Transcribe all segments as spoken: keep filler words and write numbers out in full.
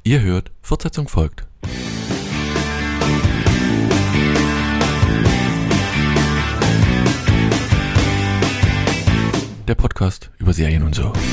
Ihr hört, Fortsetzung folgt. Der Podcast über Serien und so.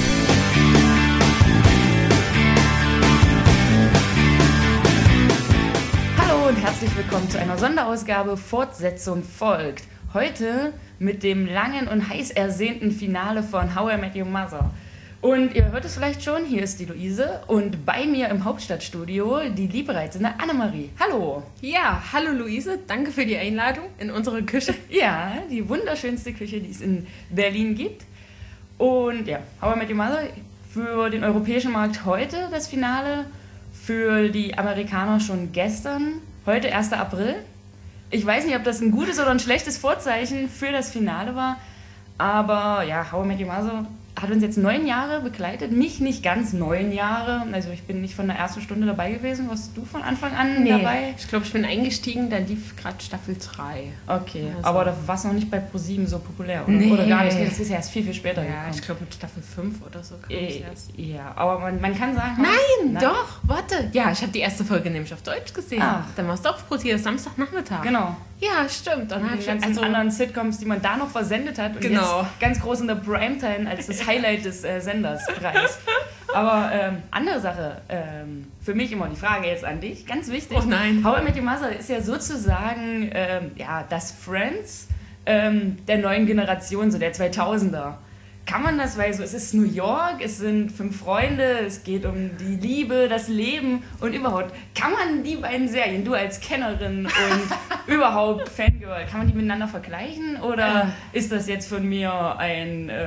Hallo und herzlich willkommen zu einer Sonderausgabe Fortsetzung folgt. Heute mit dem langen und heiß ersehnten Finale von How I Met Your Mother. Und ihr hört es vielleicht schon, hier ist die Luise und bei mir im Hauptstadtstudio die liebreizende Annemarie. Hallo! Ja, hallo Luise, danke für die Einladung in unsere Küche. Ja, die wunderschönste Küche, die es in Berlin gibt. Und ja, How I Met Your Mother für den europäischen Markt heute das Finale, für die Amerikaner schon gestern, heute erster April. Ich weiß nicht, ob das ein gutes oder ein schlechtes Vorzeichen für das Finale war, aber ja, How I Met Your Mother hat uns jetzt neun Jahre begleitet, mich nicht ganz neun Jahre, also ich bin nicht von der ersten Stunde dabei gewesen. Warst du von Anfang an nee, dabei? Ich glaube, ich bin eingestiegen, da lief gerade Staffel drei. Okay, also. Aber da war es noch nicht bei ProSieben so populär, oder? Nee. Oder gar nicht, das ist ja erst viel, viel später Ja, gekommen. ich glaube mit Staffel fünf oder so kam es Äh, erst. Ja, aber man, man kann sagen... Nein, na, doch, warte. Ja, ich habe die erste Folge nämlich auf Deutsch gesehen. Ach. Dann warst du auf ProSieben, Samstagnachmittag. Genau. Ja, stimmt. Dann Die habe ich ganzen also anderen Sitcoms, die man da noch versendet hat und Genau. jetzt ganz groß in der Primetime als das Highlight des äh, Senders preist. Aber ähm, andere Sache, ähm, für mich immer die Frage jetzt an dich, ganz wichtig. Oh nein. How I Met Your Mother ist ja sozusagen ähm, ja, das Friends ähm, der neuen Generation, so der zweitausender. Kann man das, weil so, es ist New York, es sind fünf Freunde, es geht um die Liebe, das Leben und überhaupt. Kann man die beiden Serien, du als Kennerin und überhaupt Fangirl, kann man die miteinander vergleichen? Oder ist das jetzt von mir ein äh,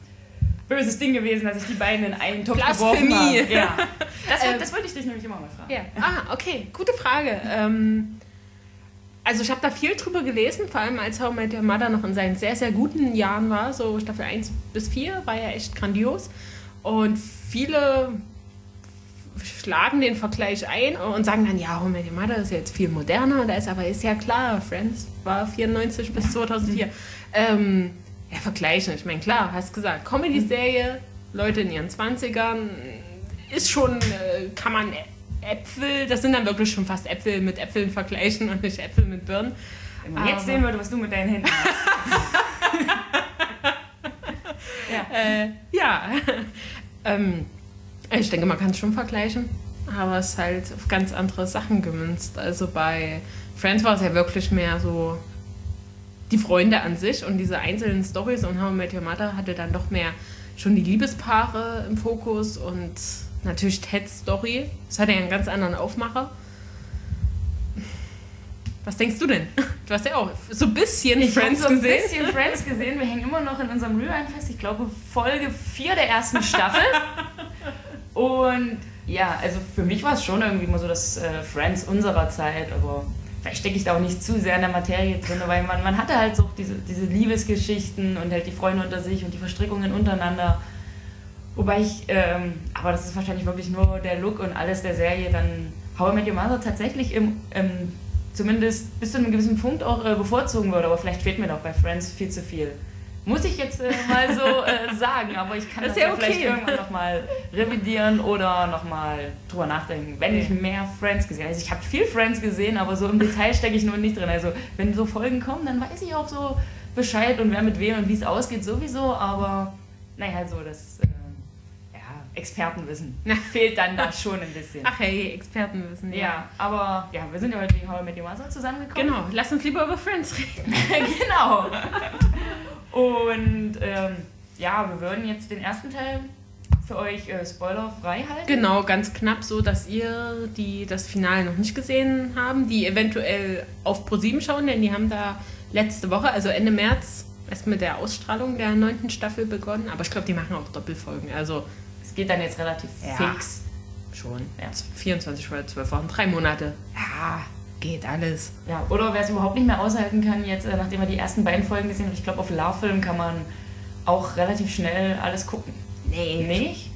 böses Ding gewesen, dass ich die beiden in einen Topf geworfen habe? Blasphemie. Ja. Das, Ähm, das wollte ich dich nämlich immer mal fragen. Ja. Ah, okay, gute Frage. Ähm, also ich habe da viel drüber gelesen, vor allem als How I Met Your Mother noch in seinen sehr, sehr guten Jahren war, so Staffel eins bis vier, war ja echt grandios. Und viele schlagen den Vergleich ein und sagen dann, ja, How I Met Your Mother ist ja jetzt viel moderner, da ist aber ist ja klar, Friends war vierundneunzig bis zweitausendvier. Ähm, ja, vergleichen, ich meine, klar, hast gesagt, Comedy-Serie, Leute in ihren zwanzigern, ist schon, äh, kann man Äpfel, das sind dann wirklich schon fast Äpfel mit Äpfeln vergleichen und nicht Äpfel mit Birnen. Wenn man jetzt Aber- sehen würde, was du mit deinen Händen machst. ja. Äh, ja. ähm, ich denke, man kann es schon vergleichen, aber es ist halt auf ganz andere Sachen gemünzt. Also bei Friends war es ja wirklich mehr so die Freunde an sich und diese einzelnen Storys, und How I Met Your Mother hatte dann doch mehr schon die Liebespaare im Fokus und natürlich Teds Story. Das hatte ja einen ganz anderen Aufmacher. Was denkst du denn? Du hast ja auch so ein bisschen Ich habe Friends so ein gesehen. bisschen Friends gesehen. Wir hängen immer noch in unserem Rewind fest. Ich glaube, Folge vier der ersten Staffel. Und ja, also für mich war es schon irgendwie immer so das äh, Friends unserer Zeit. Aber vielleicht stecke ich da auch nicht zu sehr in der Materie drin. Weil man, man hatte halt so diese, diese Liebesgeschichten und halt die Freunde unter sich und die Verstrickungen untereinander. Wobei ich, ähm, aber das ist wahrscheinlich wirklich nur der Look und alles der Serie, dann How I Met Your Mother tatsächlich im, im zumindest bis zu einem gewissen Punkt auch äh, bevorzugen würde, aber vielleicht fehlt mir doch bei Friends viel zu viel. Muss ich jetzt äh, mal so äh, sagen, aber ich kann Das das, ist ja ja vielleicht okay. irgendwann nochmal revidieren oder nochmal drüber nachdenken, wenn ich mehr Friends gesehen habe. Also ich habe viel Friends gesehen, aber so im Detail stecke ich nur nicht drin. Also wenn so Folgen kommen, dann weiß ich auch so Bescheid und wer mit wem und wie es ausgeht sowieso, aber naja, halt so das äh, ja, Expertenwissen fehlt dann da schon ein bisschen. Ach hey, Expertenwissen. Ja, aber ja, wir sind ja heute wegen How I Met Your Mother zusammengekommen. Genau, lass uns lieber über Friends reden. Genau. Und ähm, ja, wir würden jetzt den ersten Teil für euch äh, spoilerfrei halten. Genau, ganz knapp so, dass ihr, die das Finale noch nicht gesehen haben, die eventuell auf ProSieben schauen, denn die haben da letzte Woche, also Ende März, erst mit der Ausstrahlung der neunten Staffel begonnen. Aber ich glaube, die machen auch Doppelfolgen, also Es geht dann jetzt relativ Ja. fix. schon Ja. vierundzwanzig oder zwölf Wochen, drei Monate. Ja, geht alles. Ja, oder wer es überhaupt nicht mehr aushalten kann, jetzt, äh, nachdem er die ersten beiden Folgen gesehen hat, ich glaube, auf Love-Film kann man auch relativ schnell alles gucken. Nee, Nicht?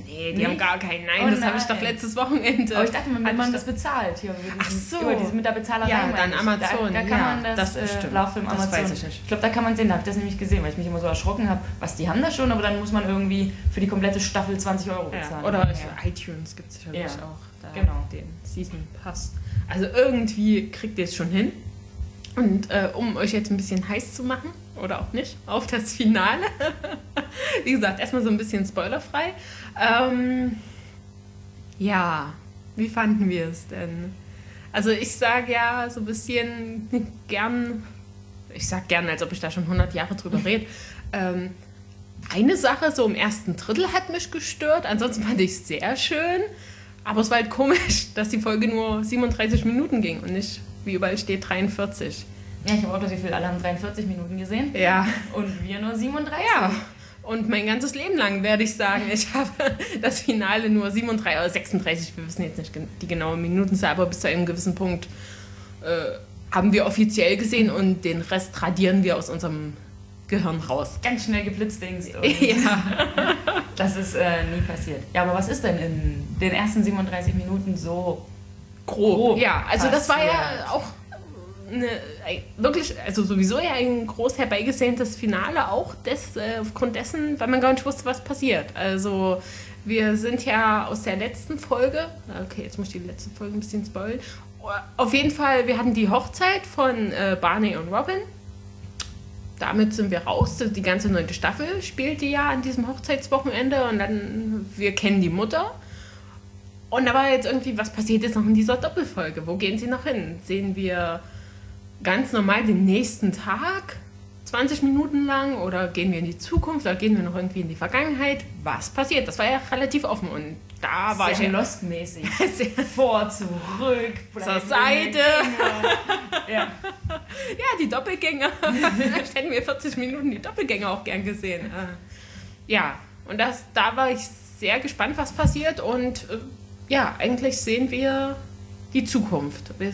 Nee, die Nicht? haben gar keinen. Nein, Oh das habe ich nein. doch letztes Wochenende. Aber ich dachte, wenn Hatte man ich das bezahlt, hier über, Ach diesen, so. über diese, mit der Bezahlerei. Ja, meine dann ich. Amazon, Da, da kann ja, man das, das äh, stimmt. Love im Das Amazon. weiß ich nicht. Ich glaube, da kann man sehen, da habe ich das nämlich gesehen, weil ich mich immer so erschrocken habe, was die haben da schon, aber dann muss man irgendwie für die komplette Staffel zwanzig Euro bezahlen. Ja, oder ja. iTunes gibt es sicherlich Ja, auch. Da genau. Den Season Pass. Also irgendwie kriegt ihr es schon hin. Und äh, um euch jetzt ein bisschen heiß zu machen, oder auch nicht, auf das Finale. Wie gesagt, erstmal so ein bisschen spoilerfrei. Ähm, ja, wie fanden wir es denn? Also ich sage ja so ein bisschen gern, ich sag gern, als ob ich da schon hundert Jahre drüber rede, ähm, eine Sache so im ersten Drittel hat mich gestört, ansonsten fand ich es sehr schön, aber es war halt komisch, dass die Folge nur siebenunddreißig Minuten ging und nicht, wie überall steht, dreiundvierzig. Ja, ich habe auch das Gefühl, alle haben dreiundvierzig Minuten gesehen Ja. und wir nur siebenunddreißig. Ja, und mein ganzes Leben lang werde ich sagen, ich habe das Finale nur siebenunddreißig oder sechsunddreißig, wir wissen jetzt nicht die genaue Minutenzahl, aber bis zu einem gewissen Punkt äh, haben wir offiziell gesehen und den Rest radieren wir aus unserem Gehirn raus. Ganz schnell geblitzdingst. Und Ja. das ist äh, nie passiert. Ja, aber was ist denn in den ersten siebenunddreißig Minuten so grob? Ja, also das war ja passiert? auch eine, ein- wirklich, also sowieso ja ein groß herbeigesehntes Finale, auch des, äh, aufgrund dessen, weil man gar nicht wusste, was passiert. Also wir sind ja aus der letzten Folge, okay, jetzt muss ich die letzte Folge ein bisschen spoilen, auf jeden Fall, wir hatten die Hochzeit von äh, Barney und Robin. Damit sind wir raus. Die ganze neunte Staffel spielte ja an diesem Hochzeitswochenende und dann, wir kennen die Mutter. Und da war jetzt irgendwie, was passiert jetzt noch in dieser Doppelfolge? Wo gehen sie noch hin? Sehen wir ganz normal den nächsten Tag, zwanzig Minuten lang, oder gehen wir in die Zukunft, oder gehen wir noch irgendwie in die Vergangenheit? Was passiert? Das war ja relativ offen und da war Sehr ich ja Lost-mäßig. sehr Vor, zurück, zur Seite. Ja. Ja, die Doppelgänger. Vielleicht hätten wir vierzig Minuten die Doppelgänger auch gern gesehen. Äh, Ja, und das, da war ich sehr gespannt, was passiert. Und äh, ja, eigentlich sehen wir die Zukunft. Wir,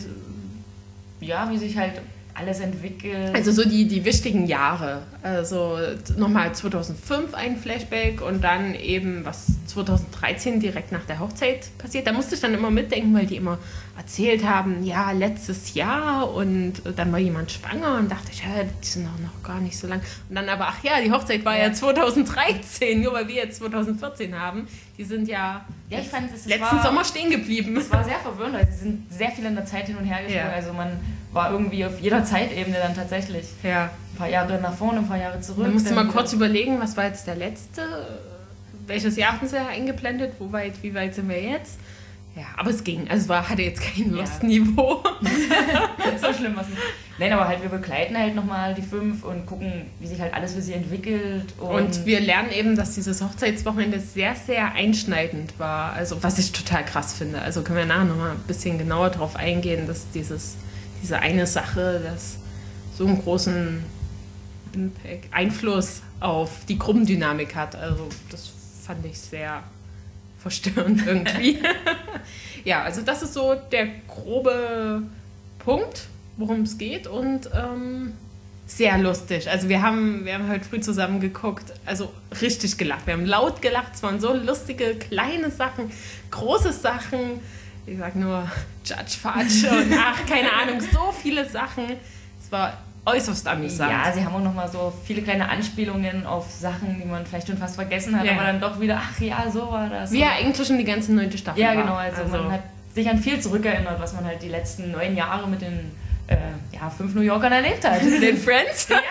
ja, wie sich halt alles entwickelt. Also so die, die wichtigen Jahre. Also nochmal zweitausendfünf ein Flashback und dann eben, was zweitausenddreizehn direkt nach der Hochzeit passiert. Da musste ich dann immer mitdenken, weil die immer erzählt haben, ja, letztes Jahr und dann war jemand schwanger und dachte ich, ja, die sind doch noch gar nicht so lang. Und dann aber, ach ja, die Hochzeit war ja, ja zweitausenddreizehn, nur weil wir jetzt zweitausendvierzehn haben. Die sind ja, ja ich fand, es letzten war, Sommer stehen geblieben. Es war sehr verwirrend, weil sie sind sehr viel in der Zeit hin und her gesprungen. Ja. Also man war irgendwie auf jeder Zeitebene dann tatsächlich. Ja. Ein paar Jahre nach vorne, ein paar Jahre zurück. Man musste dann mal kurz wieder- überlegen, was war jetzt der letzte? Welches Jahr hatten sie eingeblendet? Wo weit, wie weit sind wir jetzt? Ja, aber es ging. Also es war, hatte jetzt kein Ja. Lost-Niveau. so schlimm was nicht. Nein, aber halt wir begleiten halt nochmal die fünf und gucken, wie sich halt alles für sie entwickelt. Und, Und wir lernen eben, dass dieses Hochzeitswochenende sehr, sehr einschneidend war. Also was ich total krass finde. Also können wir nachher nochmal ein bisschen genauer darauf eingehen, dass dieses, diese eine Sache, das so einen großen Impact, Einfluss auf die Gruppendynamik hat. Also das fand ich sehr verstörend irgendwie. Ja, also das ist so der grobe Punkt, worum es geht und ähm, sehr lustig. Also wir haben, wir haben heute früh zusammen geguckt, also richtig gelacht. Wir haben laut gelacht, es waren so lustige kleine Sachen, große Sachen. Ich sag nur Judge Fudge und ach, keine Ahnung, so viele Sachen. Es war äußerst amüsant. ja, sie haben auch nochmal so viele kleine Anspielungen auf Sachen, die man vielleicht schon fast vergessen hat, Ja. aber dann doch wieder, ach ja, so war das. Wie ja eigentlich schon die ganze neunte Staffel Ja, war. genau, also, man hat sich an viel zurückerinnert, was man halt die letzten neun Jahre mit den äh, ja, fünf New Yorkern erlebt hat. den Friends. ja.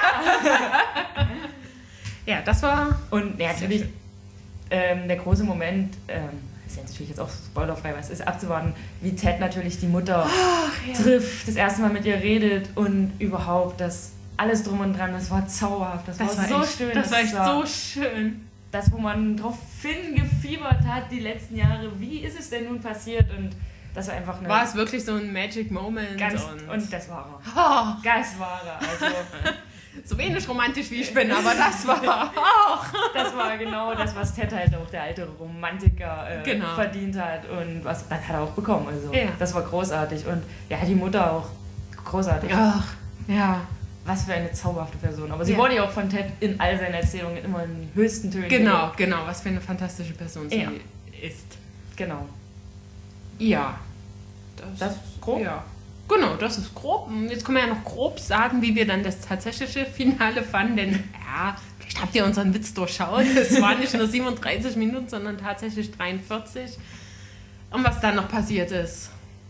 Ja, das war... Und ja, Sehr natürlich schön. ähm, der große Moment, ähm, ist ja natürlich jetzt auch spoilerfrei, was ist abzuwarten, wie Ted natürlich die Mutter ja. trifft, das erste Mal mit ihr redet und überhaupt das alles drum und dran, das war zauberhaft, das, Das war, war so echt, schön. Das war echt war so schön. das, wo man drauf hingefiebert hat die letzten Jahre, wie ist es denn nun passiert und das war einfach eine War es wirklich so ein Magic Moment? ganz, und, und das war er. oh, Das war er, also so wenig romantisch wie ich bin, aber das war auch. das war genau das, was Ted halt auch, der alte Romantiker, äh, Genau. verdient hat und was das hat er auch bekommen, also Ja. das war großartig und ja, die Mutter auch großartig. Ach, ja. was für eine zauberhafte Person. Aber sie Ja. wurde ja auch von Ted in all seinen Erzählungen immer in den höchsten Tönen. Genau, genau, was für eine fantastische Person sie Ja. ist. Genau. Ja. Das ist grob? Ja. Genau, das ist grob. Und jetzt können wir ja noch grob sagen, wie wir dann das tatsächliche Finale fanden, denn ja, vielleicht habt ihr unseren Witz durchschaut. Es waren nicht nur siebenunddreißig Minuten, sondern tatsächlich dreiundvierzig. Und was dann noch passiert ist.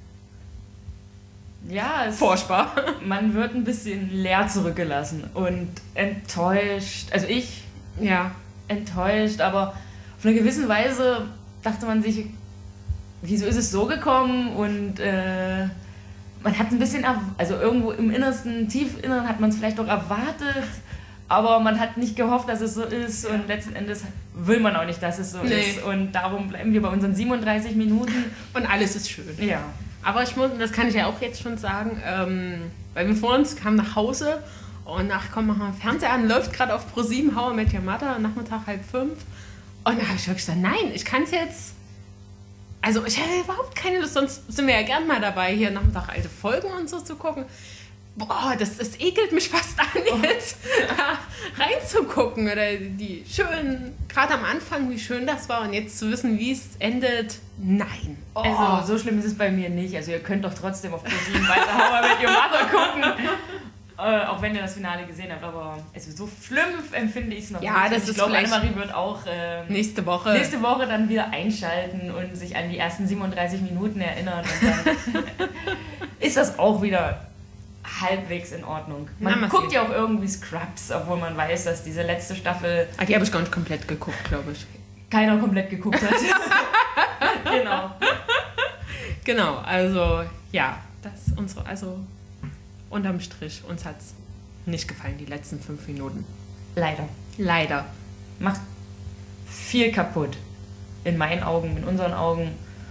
Ja, es, Furchtbar. man wird ein bisschen leer zurückgelassen und enttäuscht. Also ich Ja. enttäuscht, aber auf eine gewisse Weise dachte man sich, wieso ist es so gekommen? Und äh, man hat ein bisschen, erw- also irgendwo im Innersten, Tiefinneren hat man es vielleicht auch erwartet, aber man hat nicht gehofft, dass es so ist und letzten Endes will man auch nicht, dass es so Nee. ist. Und darum bleiben wir bei unseren siebenunddreißig Minuten. Und alles ist schön. Ja. Aber ich muss, das kann ich ja auch jetzt schon sagen, ähm, weil wir vor uns kamen nach Hause und nach, komm, machen wir Fernseher an, läuft gerade auf ProSieben How I Met Your Mother, Nachmittag halb fünf. Und da habe ich wirklich gesagt, nein, ich kann es jetzt, also ich habe überhaupt keine Lust, sonst sind wir ja gern mal dabei, hier Nachmittag alte Folgen und so zu gucken. Boah, das, das ekelt mich fast an, jetzt da reinzugucken. Oder die schön, gerade am Anfang, wie schön das war und jetzt zu wissen, wie es endet, nein. Oh. Also so schlimm ist es bei mir nicht. Also ihr könnt doch trotzdem auf ProSieben weiter How I Met Your Mother gucken. Äh, auch wenn ihr das Finale gesehen habt, aber also so schlimm empfinde ich es noch Ja, nicht. das ich ist glaube, vielleicht- Annemarie wird auch ähm, Nächste Woche. nächste Woche dann wieder einschalten und sich an die ersten siebenunddreißig Minuten erinnern. Und dann ist das auch wieder halbwegs in Ordnung. Man Na, mal guckt sehen. ja auch irgendwie Scrubs, obwohl man weiß, dass diese letzte Staffel Ah, die habe ich gar nicht komplett geguckt, glaube ich. keiner komplett geguckt hat. Genau. Genau, also ja, das unsere, also unterm Strich, uns hat es nicht gefallen, die letzten fünf Minuten. Leider. Leider. Macht viel kaputt. In meinen Augen, in unseren Augen.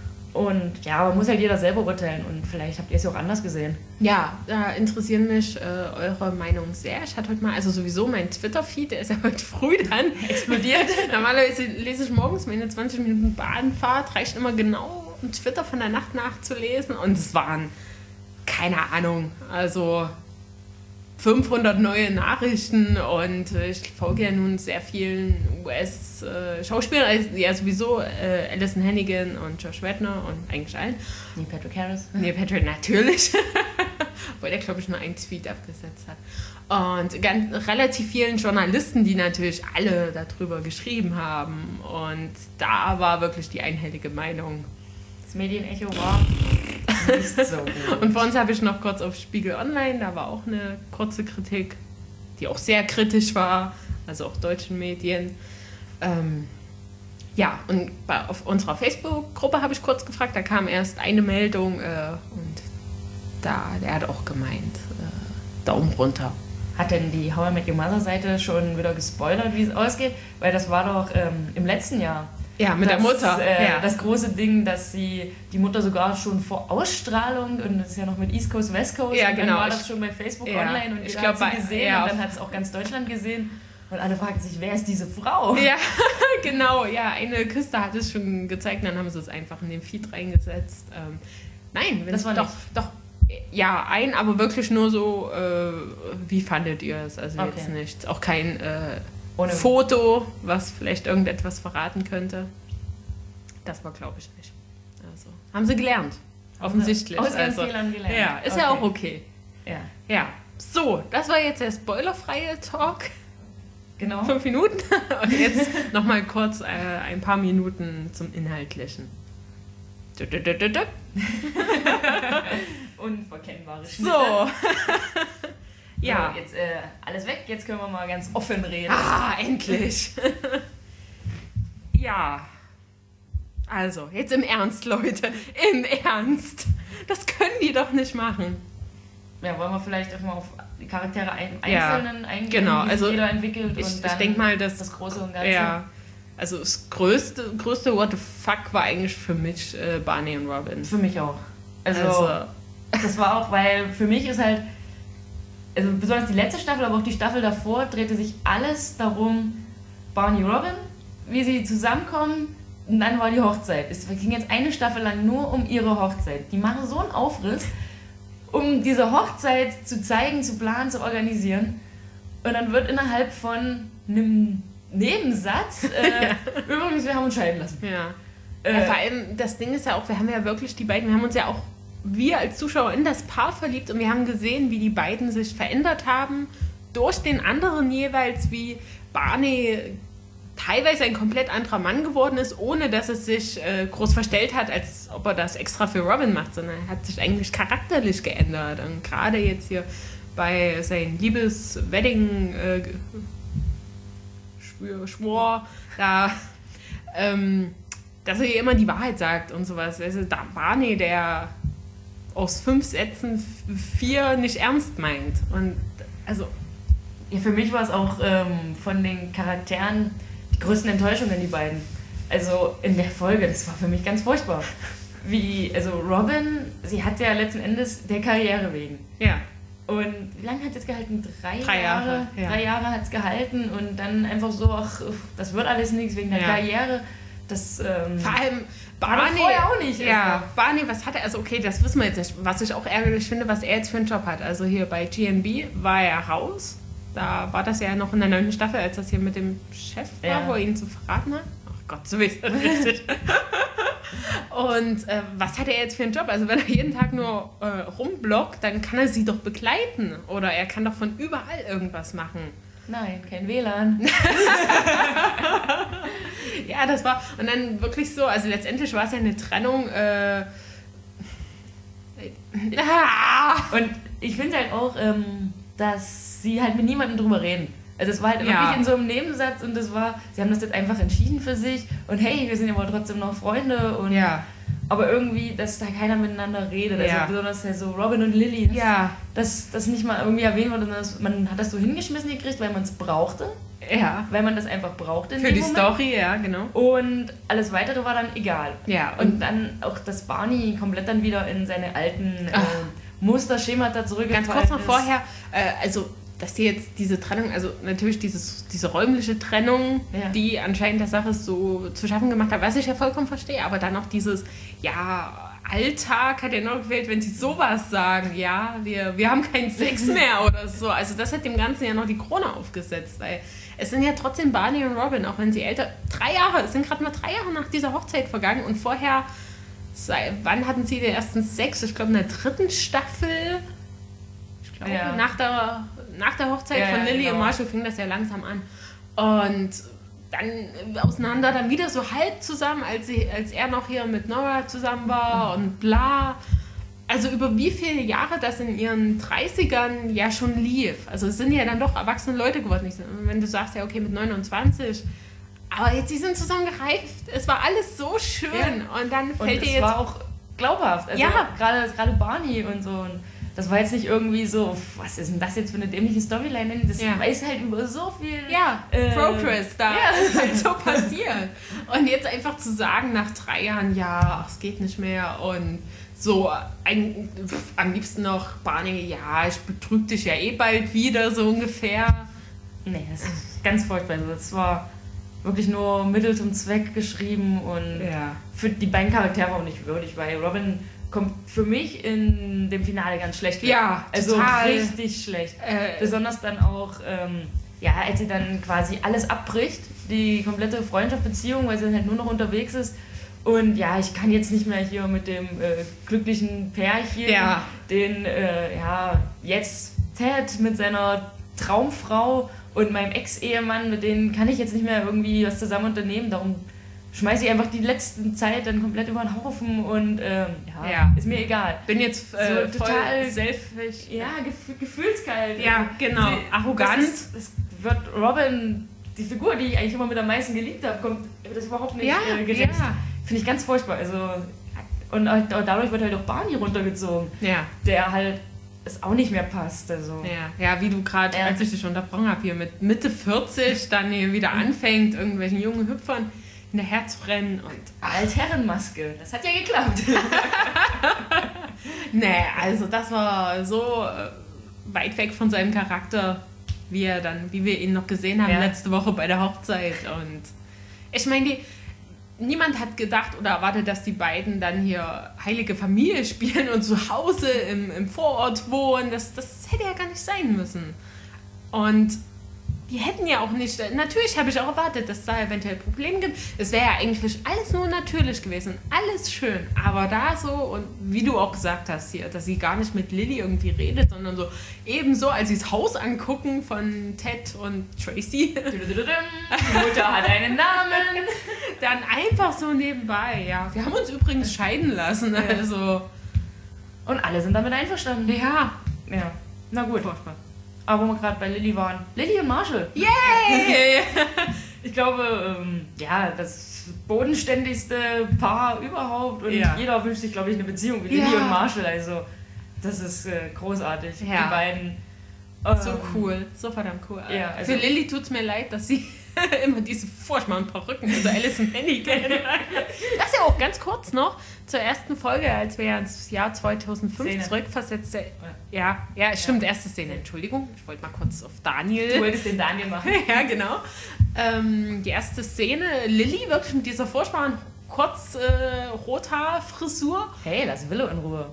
Und ja, aber muss halt jeder selber urteilen und vielleicht habt ihr es ja auch anders gesehen. Ja, da interessieren mich äh, eure Meinungen sehr. Ich hatte heute mal, also sowieso mein Twitter-Feed, der ist ja heute früh dann explodiert. Normalerweise lese ich morgens meine zwanzig Minuten Bahnfahrt, reicht immer genau, um Twitter von der Nacht nachzulesen. Und es waren, keine Ahnung, also fünfhundert neue Nachrichten und äh, ich folge ja nun sehr vielen U S-Schauspielern, also, ja sowieso äh, Alison Hannigan und Josh Radnor und eigentlich allen. Neil Patrick Harris. Neil Patrick natürlich, weil der glaube ich nur einen Tweet abgesetzt hat. Und ganz, relativ vielen Journalisten, die natürlich alle darüber geschrieben haben. Und da war wirklich die einhellige Meinung. Das Medienecho war nicht so gut. Und vor uns habe ich noch kurz auf Spiegel Online, da war auch eine kurze Kritik, die auch sehr kritisch war, also auch deutschen Medien. Ähm, ja, und bei, auf unserer Facebook-Gruppe habe ich kurz gefragt, da kam erst eine Meldung äh, und da, der hat auch gemeint, äh, Daumen runter. Hat denn die How I Met Your Mother Seite schon wieder gespoilert, wie es ausgeht? Weil das war doch ähm, im letzten Jahr. Ja, mit das, der Mutter. Äh, ja. Das große Ding, dass sie die Mutter sogar schon vor Ausstrahlung, und das ist ja noch mit East Coast, West Coast, Ja, und genau. dann war Ich- das schon bei Facebook ja. online und Ich jeder glaub, hat sie bei- gesehen ja, und dann auf- hat es auch ganz Deutschland gesehen und alle fragten sich, wer ist diese Frau? Ja, genau, ja, eine Kiste hat es schon gezeigt, dann haben sie es einfach in den Feed reingesetzt. Ähm, nein, wenn Das war doch, nicht. doch, ja, ein, aber wirklich nur so, äh, wie fandet ihr es? Also Okay. jetzt nichts, auch kein äh, Ohne- Foto, was vielleicht irgendetwas verraten könnte. Das war, glaube ich, nicht. Also, haben sie gelernt, offensichtlich. Aus ihren also, Fehlern gelernt. ja, ist ja auch okay. Ja, Ja, so, das war jetzt der spoilerfreie Talk. genau. Fünf Minuten und jetzt nochmal kurz äh, ein paar Minuten zum Inhaltlichen. Dü, dü, dü, dü, dü. Unverkennbare Schnitte. So. Ja, ja. jetzt äh, alles weg, jetzt können wir mal ganz offen reden. Ah, endlich. Ja. Also, jetzt im Ernst, Leute. Im Ernst. Das können die doch nicht machen. Ja, wollen wir vielleicht auch mal auf die Charaktere ein, Ja, Einzelnen eingehen, genau, wie also sich jeder entwickelt Ich, und ich dann denke mal, dass das Große und Ganze. ja, also das größte, größte What the fuck war eigentlich für mich äh, Barney und Robin. Für mich auch. Also, Also, das war auch, weil für mich ist halt, also besonders die letzte Staffel, aber auch die Staffel davor, drehte sich alles darum, Barney und Robin, wie sie zusammenkommen, und dann war die Hochzeit. Es ging jetzt eine Staffel lang nur um ihre Hochzeit. Die machen so einen Aufriss um diese Hochzeit zu zeigen, zu planen, zu organisieren. Und dann wird innerhalb von einem Nebensatz, äh, ja. übrigens, wir haben uns scheiden lassen. Ja. Äh, ja, vor allem, das Ding ist ja auch, wir haben ja wirklich die beiden, wir haben uns ja auch, wir als Zuschauer in das Paar verliebt und wir haben gesehen, wie die beiden sich verändert haben durch den anderen jeweils, wie Barney teilweise ein komplett anderer Mann geworden ist, ohne dass es sich äh, groß verstellt hat, als ob er das extra für Robin macht, sondern er hat sich eigentlich charakterlich geändert. Und gerade jetzt hier bei seinem Liebes-Wedding äh, Schwur, Schwur, da, ähm, dass er ihr immer die Wahrheit sagt und sowas. Also da Barney, der aus fünf Sätzen vier nicht ernst meint. Und also ja, für mich war es auch ähm, von den Charakteren die größten Enttäuschungen, die beiden. Also in der Folge, das war für mich ganz furchtbar. Wie, also Robin, sie hat ja letzten Endes der Karriere wegen. Ja. Und wie lange hat es gehalten? Drei, Drei Jahre. Jahre Ja. Drei Jahre hat es gehalten und dann einfach so, ach, das wird alles nichts wegen der Ja. Karriere. Das, ähm, Vor allem war Barney, vorher auch nicht. ja, Also. Barney, was hat er? Also okay, das wissen wir jetzt nicht. Was ich auch ärgerlich finde, was er jetzt für einen Job hat. Also hier bei G N B war er raus. Da war das ja noch in der neunten Staffel, als das hier mit dem Chef war, Ja. wo er ihn zu verraten hat. Ach Gott, so ist das richtig. Und äh, was hat er jetzt für einen Job? Also wenn er jeden Tag nur äh, rumblockt, dann kann er sie doch begleiten. Oder er kann doch von überall irgendwas machen. Nein, kein W L A N. Ja, das war, und dann wirklich so, also letztendlich war es ja eine Trennung, äh, ah, Und ich finde halt auch, ähm, dass sie halt mit niemandem drüber reden. Also es war halt Ja. wirklich in so einem Nebensatz und das war, sie haben das jetzt einfach entschieden für sich und hey, wir sind aber trotzdem noch Freunde und ja, aber irgendwie, dass da keiner miteinander redet. Ja. Also besonders ja so Robin und Lily, dass, ja, dass das nicht mal irgendwie erwähnt wurde, sondern dass man hat das so hingeschmissen gekriegt, weil man es brauchte, ja, weil man das einfach brauchte in für dem die Moment. Story, ja, genau. Und alles Weitere war dann egal. Ja, und Und dann auch, dass Barney komplett dann wieder in seine alten äh, Ach. Musterschemata zurückgefallen ganz kurz noch ist. vorher, äh, also dass die jetzt diese Trennung, also natürlich dieses, diese räumliche Trennung, Ja. die anscheinend der Sache so zu schaffen gemacht hat, was ich ja vollkommen verstehe, aber dann noch dieses, ja, Alltag hat ja noch gefehlt, wenn sie sowas sagen, ja, wir, wir haben keinen Sex mehr oder so. Also das hat dem Ganzen ja noch die Krone aufgesetzt, weil es sind ja trotzdem Barney und Robin, auch wenn sie älter, drei Jahre, es sind gerade mal drei Jahre nach dieser Hochzeit vergangen und vorher, sei, wann hatten sie den ersten Sex? Ich glaube in der dritten Staffel, ich glaube Ja. nach, der, nach der Hochzeit Ja, von ja, Lily genau. und Marshall fing das ja langsam an. Und dann auseinander, dann wieder so halb zusammen, als, sie, als er noch hier mit Nora zusammen war und bla. Also über wie viele Jahre das in ihren dreißigern ja schon lief. Also es sind ja dann doch erwachsene Leute geworden. Wenn du sagst, ja okay, mit neunundzwanzig, aber jetzt, sie sind zusammen gereift. Es war alles so schön. Ja. Und dann Und fällt dir es jetzt... war auch glaubhaft. Also Ja. gerade, gerade Barney und so. Und das war jetzt nicht irgendwie so, was ist denn das jetzt für eine dämliche Storyline? Das Ja. weiß halt über so viel. Ja, äh, Progress, da ja. ist halt so passiert. Und jetzt einfach zu sagen, nach drei Jahren, ja, ach, es geht nicht mehr und so, ein, pf, am liebsten noch Barney, ja, ich betrüge dich ja eh bald wieder, so ungefähr. Nee, das ist ganz furchtbar. Also das war wirklich nur Mittel zum Zweck geschrieben und Ja. für die beiden Charaktere auch nicht würdig, weil Robin kommt für mich in dem Finale ganz schlecht weg. Ja, also total. richtig schlecht. Äh, Besonders dann auch, ähm, ja, als sie dann quasi alles abbricht, die komplette Freundschaft, Beziehung, weil sie dann halt nur noch unterwegs ist. Und ja, ich kann jetzt nicht mehr hier mit dem äh, glücklichen Pärchen, Ja. den, äh, ja, jetzt Ted mit seiner Traumfrau und meinem Ex-Ehemann, mit denen kann ich jetzt nicht mehr irgendwie was zusammen unternehmen. Darum schmeiße ich einfach die letzte Zeit dann komplett über den Haufen und ähm, ja, Ja. ist mir egal. bin jetzt äh, So voll total- selfish. Ja, gef gefühlskalt. Ja, genau. Sie- Arrogant. Das, ist, das wird Robin, die Figur, die ich eigentlich immer mit am meisten geliebt habe, kommt das überhaupt nicht Ja, äh, gerecht. ja. Finde ich ganz furchtbar. Also, und auch dadurch wird halt auch Barney runtergezogen, Ja, der halt es auch nicht mehr passt. Also. ja, ja, wie du gerade, Ja. als ich dich unterbrochen habe, hier mit Mitte vierzig dann hier wieder anfängt, irgendwelchen jungen Hüpfern hinterher zu rennen und Altherrenmaske, das hat ja geklappt. nee, also das war so äh, weit weg von seinem Charakter, wie er dann, wie wir ihn noch gesehen haben Ja. letzte Woche bei der Hochzeit. Und ich meine, die niemand hat gedacht oder erwartet, dass die beiden dann hier heilige Familie spielen und zu Hause im, im Vorort wohnen. Das, das hätte ja gar nicht sein müssen. Und die hätten ja auch nicht, natürlich habe ich auch erwartet, dass es da eventuell Probleme gibt. Es wäre ja eigentlich alles nur natürlich gewesen, alles schön. Aber da so, und wie du auch gesagt hast hier, dass sie gar nicht mit Lily irgendwie redet, sondern so ebenso, als sie das Haus angucken von Ted und Tracy. Die Mutter hat einen Namen. Dann einfach so nebenbei, ja. Wir haben uns übrigens scheiden lassen, also. Und alle sind damit einverstanden. Ja. Ja. Na gut. Furchtbar. Aber wo wir gerade bei Lily waren. Lily und Marshall. Yay! Ich glaube, ähm, ja, das bodenständigste Paar überhaupt. Und Ja. jeder wünscht sich, glaube ich, eine Beziehung wie Lily Ja. und Marshall. Also, das ist äh, großartig. Ja. Die beiden. Ähm, So cool, so verdammt cool. Ja, also- Für Lily tut es mir leid, dass sie immer diese furchtbaren Perücken, also Alison Henny kennen. Das ist ja auch ganz kurz noch zur ersten Folge, als wir ja ins Jahr zweitausendfünf Szene. zurückversetzte. Ja, ja, stimmt, erste Szene, Entschuldigung. Ich wollte mal kurz auf Du Daniel. wolltest den Daniel machen. Ja, genau. Ähm, die erste Szene, Lily wirklich mit dieser furchtbaren kurz äh, Rothaar-Frisur. Hey, lass Willow in Ruhe.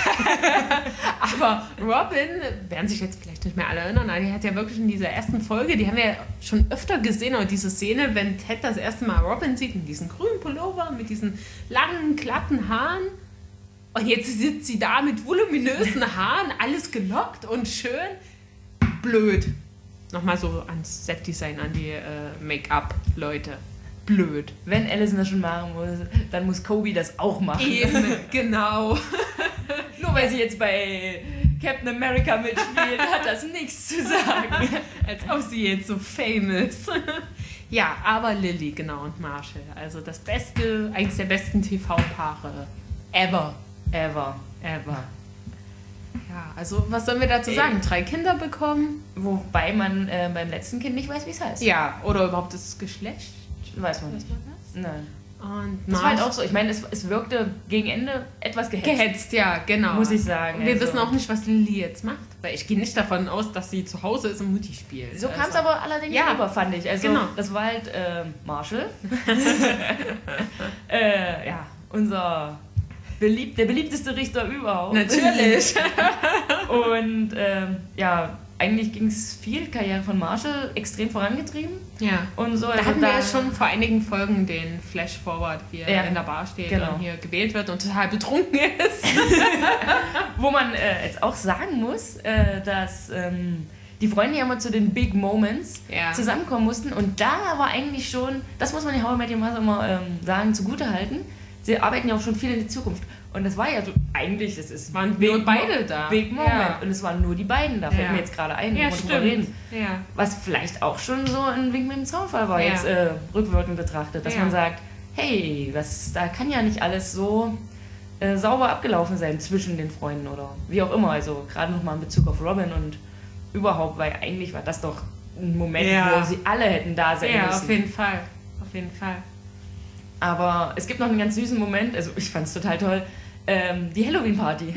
Aber Robin, werden sich jetzt vielleicht nicht mehr alle erinnern, aber die hat ja wirklich in dieser ersten Folge, die haben wir ja schon öfter gesehen, aber diese Szene, wenn Ted das erste Mal Robin sieht, mit diesem grünen Pullover, mit diesen langen, glatten Haaren. Und jetzt sitzt sie da mit voluminösen Haaren, alles gelockt und schön. Blöd. Nochmal so ans Setdesign, an die äh, Make-up-Leute. Blöd. Wenn Alison das schon machen muss, dann muss Kobe das auch machen. Eben, genau. Nur weil sie jetzt bei Captain America mitspielt, hat das nichts zu sagen. Als ob sie jetzt so famous. Ja, aber Lily, genau, und Marshall. Also das beste, eins der besten T V-Paare ever. Ever. Ever. Ja, also was sollen wir dazu sagen? Drei Kinder bekommen? Wobei man äh, beim letzten Kind nicht weiß, wie es heißt. Ja, oder überhaupt das Geschlecht? Weiß man Weiß nicht. man das? Nein. Und Das war halt Marshall- auch so. Ich meine, es, es wirkte gegen Ende etwas gehetzt. gehetzt, ja, genau. Muss ich sagen, Und wir also- wissen auch nicht, was Lily jetzt macht. Weil ich gehe nicht davon aus, dass sie zu Hause ist und Mutti spielt. So kam es Also- aber allerdings Ja. rüber, fand ich. Also, Genau. das war halt äh, Marshall. äh, ja, unser beliebt, der beliebteste Richter überhaupt. Natürlich. Und ähm, ja, eigentlich ging es viel Karriere von Marshall extrem vorangetrieben. Ja. Und so, Da also hatten wir ja schon vor einigen Folgen den Flash-Forward, wie er Ja, in der Bar steht genau. und hier gewählt wird und total betrunken ist. Wo man äh, jetzt auch sagen muss, äh, dass ähm, die Freunde ja immer zu den Big Moments Ja. zusammenkommen mussten. Und da war eigentlich schon, das muss man die How I Met Your Mother immer ähm, sagen, zugutehalten. Sie arbeiten ja auch schon viel in die Zukunft. Und das war ja so, eigentlich, das ist Waren Big nur Mo- beide da. Big Moment. Ja. Und es waren nur die beiden da, fällt Ja. mir jetzt gerade ein, Ja, wo wir drüber reden. stimmt. Ja. Was vielleicht auch schon so ein Wink mit dem Zaunfall war, Ja. jetzt äh, rückwirkend betrachtet. Dass Ja. man sagt, hey, was, da kann ja nicht alles so äh, sauber abgelaufen sein zwischen den Freunden oder wie auch immer. Also gerade nochmal in Bezug auf Robin und überhaupt, weil eigentlich war das doch ein Moment, Ja. wo sie alle hätten da sein Ja, müssen. auf jeden Fall. Auf jeden Fall. Aber es gibt noch einen ganz süßen Moment, also ich fand es total toll, ähm, die Halloween-Party.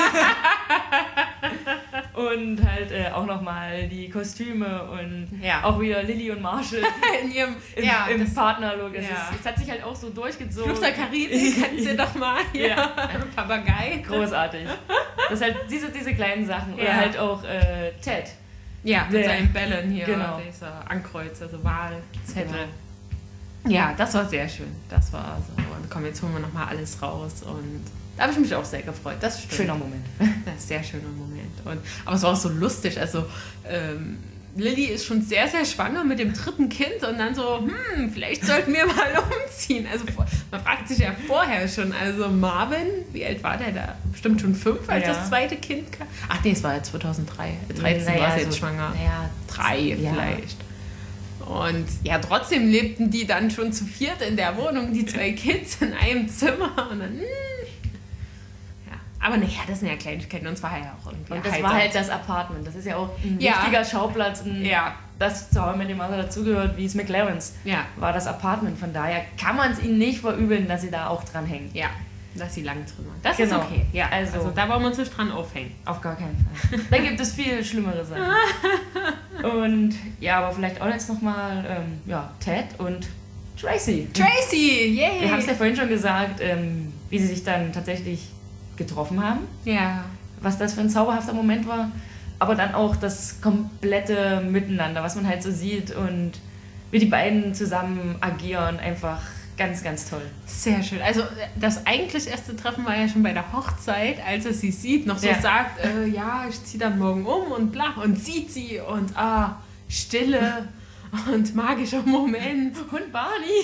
Und halt äh, auch nochmal die Kostüme und Ja. auch wieder Lily und Marshall In ihrem im, ja, im das Partnerlook. Es, ja. ist, es hat sich halt auch so durchgezogen. Fluch der Karibik, kannst du doch mal. Ja. Ja. Papagei. Großartig. Das halt diese, diese kleinen Sachen. Oder Ja. halt auch äh, Ted. Ja, mit Der- seinen Bällen hier, genau. dieser Ankreuz, also Wahlzettel. Ja, das war sehr schön. Das war so. Und komm, jetzt holen wir nochmal alles raus. Und da habe ich mich auch sehr gefreut. Das stimmt. Schöner Moment. Das ist ein sehr schöner Moment. Und, aber es war auch so lustig. Also, ähm, Lily ist schon sehr, sehr schwanger mit dem dritten Kind und dann so, hm, vielleicht sollten wir mal umziehen. Also, vor- man fragt sich ja vorher schon. Also, Marvin, wie alt war der da? Bestimmt schon fünf, als Ja. das zweite Kind kam. Ach nee, es war ja zweitausenddrei. dreizehn Naja, war sie so- jetzt schwanger. Naja, Drei ja. vielleicht. Und ja, trotzdem lebten die dann schon zu viert in der Wohnung, die zwei Kids in einem Zimmer. Und dann, hm. ja. Aber naja, das sind ja Kleinigkeiten und zwar ja auch irgendwie Und das heiter. war halt das Apartment. Das ist ja auch ein Ja. wichtiger Schauplatz, ein, Ja. das zu How I Met Your Mother dazugehört, wie es McLarens Ja, war, das Apartment. Von daher kann man es ihnen nicht verübeln, dass sie da auch dran hängen. ja, dass sie lang drin waren. Das Genau. ist okay. Ja, Also- also, da wollen wir uns nicht dran aufhängen. Auf gar keinen Fall. Da gibt es viel schlimmere Sachen. Und ja, aber vielleicht auch jetzt nochmal ähm, ja, Ted und Tracy. Tracy, yay! Wir haben es ja vorhin schon gesagt, ähm, wie sie sich dann tatsächlich getroffen haben. Ja. Was das für ein zauberhafter Moment war. Aber dann auch das komplette Miteinander, was man halt so sieht und wie die beiden zusammen agieren. Einfach ganz, ganz toll. Sehr schön. Also das eigentlich erste Treffen war ja schon bei der Hochzeit, als er sie sieht, noch so Ja. sagt, äh, ja, ich ziehe dann morgen um und bla, und sieht sie und ah, Stille und magischer Moment. Und Barney.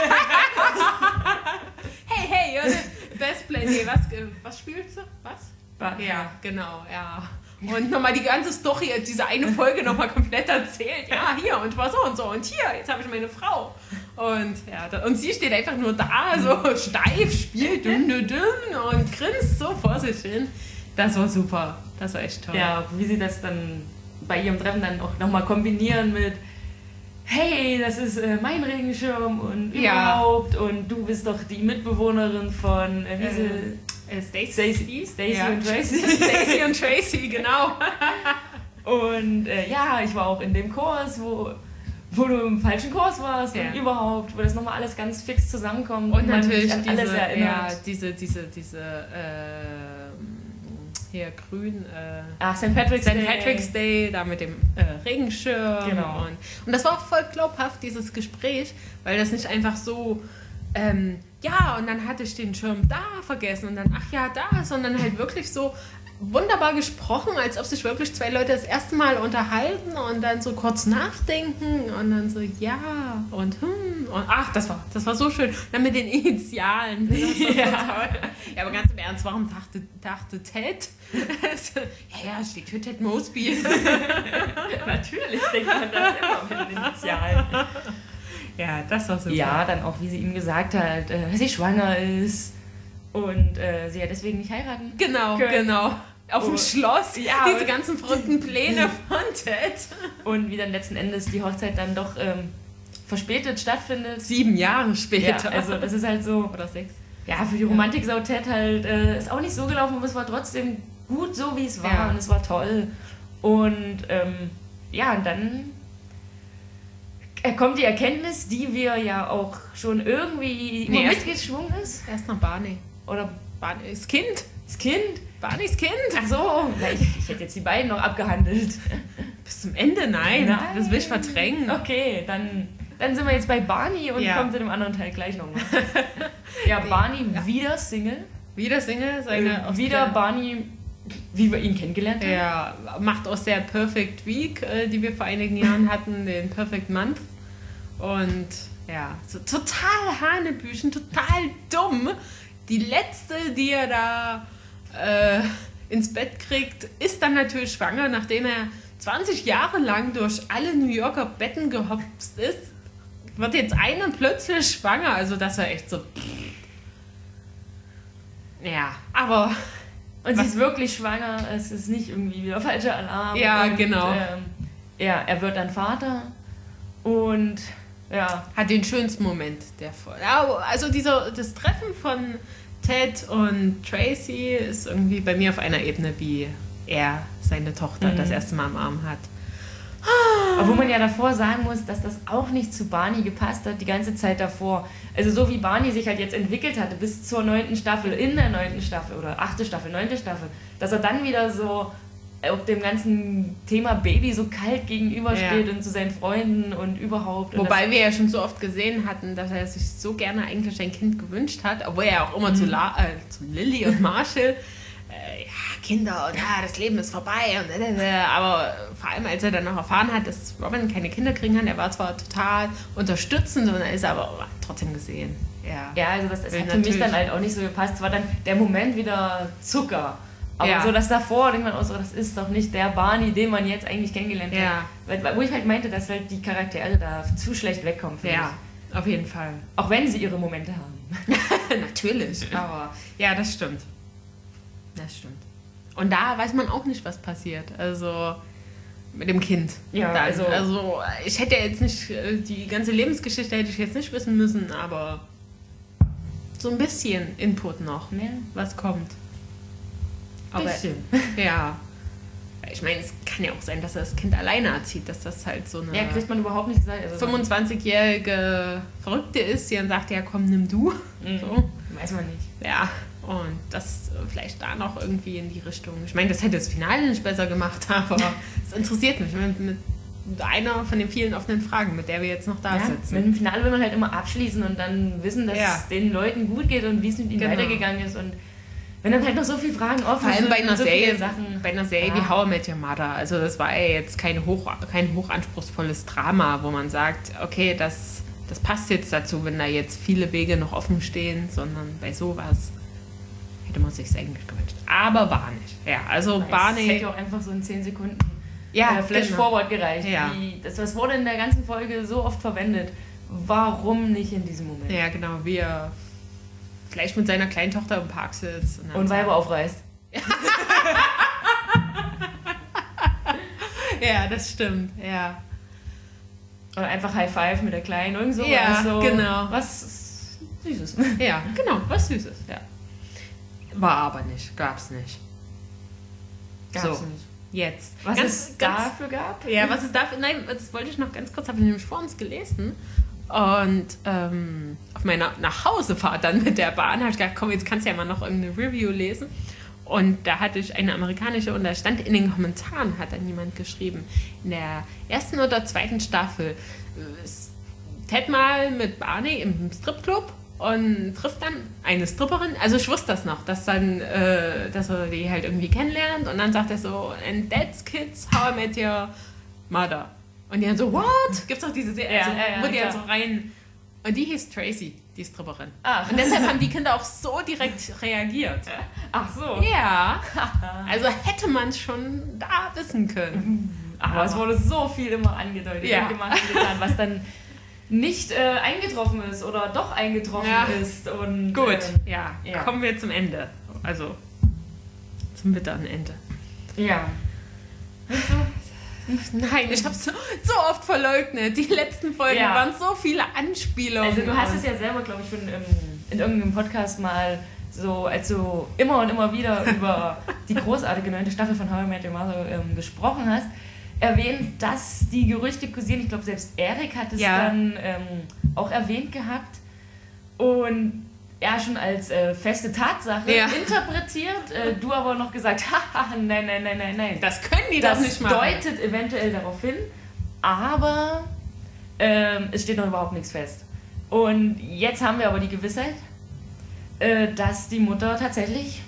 Hey, hey, ja, Best Play. Nee, was, äh, was spielst du? Was? Barney. Ja, genau, ja. Und nochmal die ganze Story, diese eine Folge nochmal komplett erzählt. Ja, hier und war so und so und hier, jetzt habe ich meine Frau. Und ja, da, und sie steht einfach nur da, so steif, spielt dünn, dünn, dünn und grinst so vor sich hin. Das war super, das war echt toll. Ja, wie sie das dann bei ihrem Treffen dann auch nochmal kombinieren mit hey, das ist äh, mein Regenschirm und Ja. überhaupt und du bist doch die Mitbewohnerin von äh, wie Äh, sie, Äh, Stacy. Stacy, Stacy Ja. und Tracy. Stacy und Tracy, genau. Und äh, ja, ich war auch in dem Kurs, wo, wo du im falschen Kurs warst Ja. und überhaupt, wo das nochmal alles ganz fix zusammenkommt Und man natürlich sich an diese, alles erinnert. ja, diese, diese, diese, äh, hier grün, äh, Ach, Sankt Patrick's Sankt Day. Patrick's Day, da mit dem äh, Regenschirm. Genau. Und, und das war auch voll glaubhaft, dieses Gespräch, weil das nicht einfach so, ähm, ja, und dann hatte ich den Schirm da vergessen und dann, ach ja, da, sondern halt wirklich so wunderbar gesprochen, als ob sich wirklich zwei Leute das erste Mal unterhalten und dann so kurz nachdenken und dann so, ja, und hm, und ach, das war, das war so schön. Dann mit den Initialen. Das war so Ja. toll. Ja, aber ganz im Ernst, warum dachte, dachte Ted? ja, ja, steht für Ted Mosby. Natürlich denkt man das immer mit den Initialen. Ja, das war super. Ja, dann auch, wie sie ihm gesagt hat, äh, dass sie schwanger ist und äh, sie ja deswegen nicht heiraten. Genau, können. genau. Auf dem Oh. Schloss, Ja, diese und- ganzen verrückten Pläne von Ted. Und wie dann letzten Endes die Hochzeit dann doch ähm, verspätet stattfindet. Sieben Jahre Ja, später. also das ist halt so, Oder sechs. ja, für die Romantik-Sau Ted halt, äh, ist auch nicht so gelaufen, aber es war trotzdem gut so, wie es war Ja. und es war toll. Und ähm, ja, und dann äh, kommt die Erkenntnis, die wir ja auch schon irgendwie Nee, immer erst- mitgeschwungen ist. Erst noch Barney. Oder Barney ist Kind. das Kind. Barneys Kind. Ach so, na, ich, ich hätte jetzt die beiden noch abgehandelt. Bis zum Ende, nein. Nein. Das will ich verdrängen. Okay, dann, dann sind wir jetzt bei Barney und Ja. kommen zu dem anderen Teil gleich nochmal. Ja, Barney Ja. wieder Single. Wieder Single, seine Äh, aus wieder der- Barney, wie wir ihn kennengelernt haben. Er macht aus der Perfect Week, äh, die wir vor einigen Jahren hatten, den Perfect Month. Und ja, so total Hanebüchen, total dumm. Die letzte, die er da äh, ins Bett kriegt, ist dann natürlich schwanger, nachdem er zwanzig Jahre lang durch alle New Yorker Betten gehopst ist. Wird jetzt eine plötzlich schwanger. Also das war echt so... Ja, aber... Und sie Was- ist wirklich schwanger, es ist nicht irgendwie wieder falscher Alarm. Ja, und, genau. Ähm, ja, er wird dann Vater und ja, Hat den schönsten Moment der Folge. Ja, also dieser, das Treffen von Ted und Tracy ist irgendwie bei mir auf einer Ebene, wie er seine Tochter Mhm. das erste Mal am Arm hat. obwohl man ja davor sagen muss, dass das auch nicht zu Barney gepasst hat, die ganze Zeit davor. Also so wie Barney sich halt jetzt entwickelt hatte bis zur neunten Staffel, in der neunten Staffel oder achte Staffel, neunte Staffel, dass er dann wieder so auf dem ganzen Thema Baby so kalt gegenübersteht Ja. und zu seinen Freunden und überhaupt. Und Wobei wir ja schon so oft gesehen hatten, dass er sich so gerne eigentlich ein Kind gewünscht hat, obwohl er auch immer zu, La äh, zu Lily und Marshall, äh, ja, Kinder und ja, das Leben ist vorbei. Und, äh, äh, aber vor allem, als er dann noch erfahren hat, dass Robin keine Kinder kriegen kann, er war zwar total unterstützend und er ist aber oh, trotzdem gesehen. Ja, ja, also das, das Will hat für mich natürlich- dann halt auch nicht so gepasst. Es war dann der Moment wieder Zucker. Aber Ja. so das davor, denkt man auch so, das ist doch nicht der Barney, den man jetzt eigentlich kennengelernt hat. Ja. Weil, wo ich halt meinte, dass halt die Charaktere da zu schlecht wegkommen. finde ja, auf jeden Fall. ich. Auch wenn sie ihre Momente haben. Natürlich, aber ja, das stimmt. Das stimmt. Und da weiß man auch nicht, was passiert. Also mit dem Kind. Ja, Dann, also- also ich hätte jetzt nicht, äh, die ganze Lebensgeschichte hätte ich jetzt nicht wissen müssen, aber so ein bisschen Input noch, Ja. was kommt. Aber Bisschen. ja, ich meine, es kann ja auch sein, dass er das Kind alleine erzieht, dass das halt so eine Ja, kriegt man überhaupt nicht gesagt. Also fünfundzwanzigjährige Verrückte ist, die dann sagt, ja komm, nimm du. Mhm. So. Weiß man nicht. Ja, und das äh, vielleicht da noch irgendwie in die Richtung. Ich meine, das hätte das Finale nicht besser gemacht, aber es interessiert mich. Mit, mit einer von den vielen offenen Fragen, mit der wir jetzt noch da Ja, sitzen. mit dem Finale will man halt immer abschließen und dann wissen, dass Ja. es den Leuten gut geht und wie es mit ihnen Genau. weitergegangen ist. Und wenn dann halt noch so viele Fragen offen Vor allem sind bei einer und so Serie, viele Sachen. bei einer Serie Ja. wie How I Met Your Mother. Also das war ja jetzt kein, hoch, kein hochanspruchsvolles Drama, wo man sagt, okay, das, das passt jetzt dazu, wenn da jetzt viele Wege noch offen stehen, sondern bei sowas hätte man sich eigentlich gewünscht. Aber war nicht. Ja, also Es hätte Barney... ja auch einfach so in zehn Sekunden Ja, äh, Flash genau. Forward gereicht. Ja. Die, das, das wurde in der ganzen Folge so oft verwendet. Warum nicht in diesem Moment? Ja, genau, wie er vielleicht mit seiner kleinen Tochter im Park sitzt. dann Und sagt- Weiber aufreißt. Ja, das stimmt, ja. Oder einfach High Five mit der Kleinen. Irgend sowas. Ja, so, genau. Was Süßes. Ja, genau, was Süßes, ja. War aber nicht, gab's nicht. Gab's So. nicht. Jetzt. Was Ganz- es ganz- dafür gab? Ja, was es dafür. Nein, das wollte ich noch ganz kurz, habe ich nämlich vor uns gelesen. Und ähm, auf meiner Nachhausefahrt dann mit der Bahn habe ich gedacht, komm, jetzt kannst du ja mal noch irgendeine Review lesen. Und da hatte ich eine amerikanische und da stand in den Kommentaren, hat dann jemand geschrieben, in der ersten oder zweiten Staffel äh, ist Ted mal mit Barney im Stripclub und trifft dann eine Stripperin. Also ich wusste das noch, dass dann, äh, dass er die halt irgendwie kennenlernt und dann sagt er so, and that's kids, how I met your mother. Und die dann so, what? Gibt's doch diese Serie, Ja, also, ja, ja, wo die dann so klar. rein... Und die hieß Tracy, die Stripperin. Ach. Und deshalb haben die Kinder auch so direkt reagiert. Ach so. Ja, also hätte man schon da wissen können. Aber es wurde so viel immer angedeutet Ja. und gemacht und getan, was dann nicht äh, eingetroffen ist oder doch eingetroffen Ja. ist. Und, Gut, ähm, ja, ja. kommen wir zum Ende. Also zum bitteren Ende. ja. Nein, ich habe so, so oft verleugnet. Die letzten Folgen Ja. waren so viele Anspielungen. Also du hast es ja selber, glaube ich, schon im, in irgendeinem Podcast mal so, als du immer und immer wieder über die großartige neunte Staffel von How I Met Your Mother ähm, gesprochen hast, erwähnt, dass die Gerüchte kursieren. Ich glaube, selbst Erik hat es Ja. dann ähm, auch erwähnt gehabt. Und er schon als äh, feste Tatsache Ja. interpretiert. Äh, du aber noch gesagt, haha, nein, nein, nein, nein, nein. Das können die Das doch nicht machen. deutet eventuell darauf hin, aber ähm, es steht noch überhaupt nichts fest. Und jetzt haben wir aber die Gewissheit, äh, dass die Mutter tatsächlich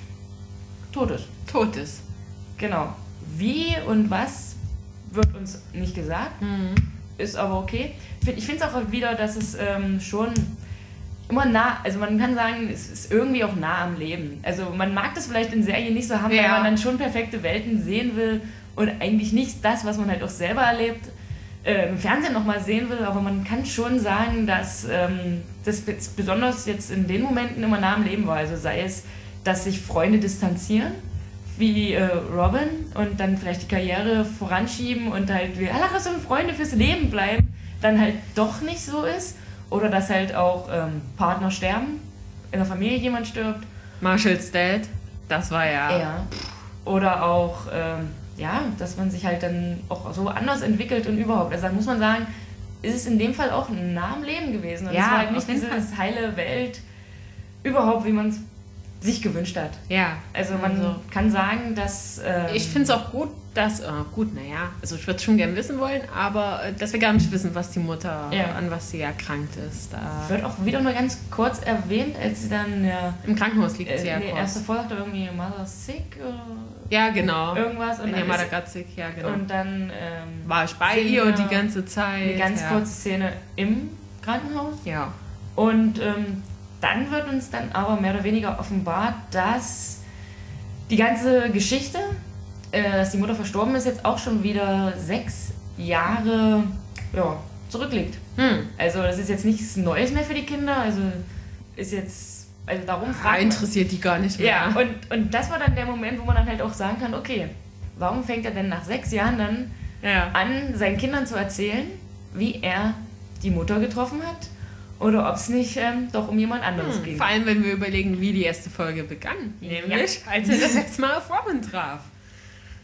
tot ist. Tot ist. Genau. Wie und was wird uns nicht gesagt, Mhm. ist aber okay. Ich finde es auch wieder, dass es ähm, schon immer nah, also man kann sagen, es ist irgendwie auch nah am Leben. Also man mag das vielleicht in Serien nicht so haben, Ja. weil man dann schon perfekte Welten sehen will und eigentlich nicht das, was man halt auch selber erlebt, äh, im Fernsehen nochmal sehen will, aber man kann schon sagen, dass ähm, das jetzt besonders jetzt in den Momenten immer nah am Leben war. Also sei es, dass sich Freunde distanzieren, wie äh, Robin, und dann vielleicht die Karriere voranschieben und halt wir alle so Freunde fürs Leben bleiben, dann halt doch nicht so ist. Oder dass halt auch ähm, Partner sterben, in der Familie jemand stirbt. Marshalls Dad, das war ja... Ja. Oder auch, ähm, ja, dass man sich halt dann auch so anders entwickelt und überhaupt. Also dann muss man sagen, ist es in dem Fall auch nah am Leben gewesen. Und Ja, es war halt auf nicht jeden diese heile Welt überhaupt, wie man es sich gewünscht hat. Ja, Also man Also- kann sagen, dass... Ähm, ich finde es auch gut, dass, äh, gut, naja, also ich würde es schon gerne wissen wollen, aber äh, dass wir gar nicht wissen, was die Mutter, Ja. an was sie erkrankt ist. Da wird auch wieder nur ganz kurz erwähnt, als sie dann ja, Im Krankenhaus liegt äh, sie ja die kurz. erste Folge hat irgendwie Mother Sick oder Ja, genau. irgendwas. Und In dann, der ist, Madagassik, ja, genau. und dann ähm, War ich bei sehen ihr wir die ganze Zeit. eine ganz ja. kurze Szene im Krankenhaus. Ja. Und ähm, dann wird uns dann aber mehr oder weniger offenbart, dass die ganze Geschichte, äh, dass die Mutter verstorben ist, jetzt auch schon wieder sechs Jahre ja, zurückliegt. Hm. Also das ist jetzt nichts Neues mehr für die Kinder. Also ist jetzt, also darum Ah, fragt man- interessiert die gar nicht mehr. Ja, und, und das war dann der Moment, wo man dann halt auch sagen kann, okay, warum fängt er denn nach sechs Jahren dann ja. an, seinen Kindern zu erzählen, wie er die Mutter getroffen hat oder ob es nicht ähm, doch um jemand anderes Hm. ging. Vor allem, wenn wir überlegen, wie die erste Folge begann. Ja. Nämlich, als er das letzte Mal auf Robin traf.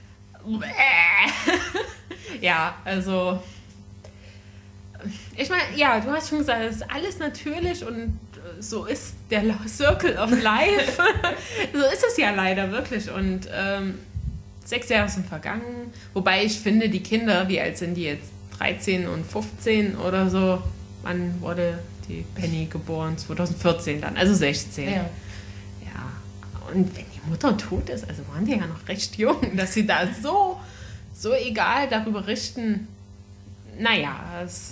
Ja, also ich meine, ja, du hast schon gesagt, es ist alles natürlich und so ist der Circle of Life. So ist es ja leider wirklich. Und ähm, sechs Jahre sind vergangen. Wobei ich finde, die Kinder, wie alt sind die jetzt? dreizehn und fünfzehn oder so. Wann wurde die Penny geboren? zwanzig vierzehn dann, also sechzehn. Ja. Ja. Und wenn die Mutter tot ist, also waren die ja noch recht jung, dass sie da so, so egal darüber richten. Naja, es,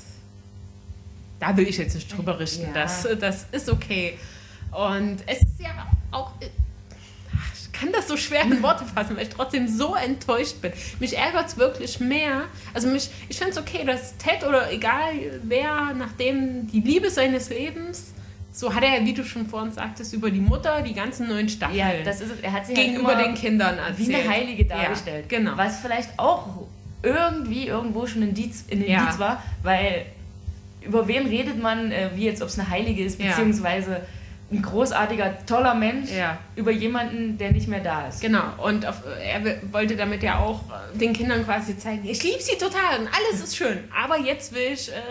da will ich jetzt nicht drüber richten. Ja. Das, das ist okay. Und es ist ja auch... Ich kann das so schwer in Worte fassen, weil ich trotzdem so enttäuscht bin. Mich ärgert es wirklich mehr. Also mich, ich finde es okay, dass Ted oder egal wer, nachdem die Liebe seines Lebens, so hat er, wie du schon vorhin sagtest, über die Mutter die ganzen neuen Staffeln Ja, das ist es. Er hat sie gegenüber halt immer den Kindern erzählt. wie eine Heilige dargestellt. Ja, genau. Was vielleicht auch irgendwie irgendwo schon ein Indiz, ein Indiz Ja. war, weil über wen redet man, äh, wie jetzt, ob es eine Heilige ist, Ja. beziehungsweise ein großartiger, toller Mensch Ja. über jemanden, der nicht mehr da ist. Genau, und auf, er w- wollte damit ja auch äh, den Kindern quasi zeigen, ich liebe sie total und alles ist schön, aber jetzt will ich... Äh,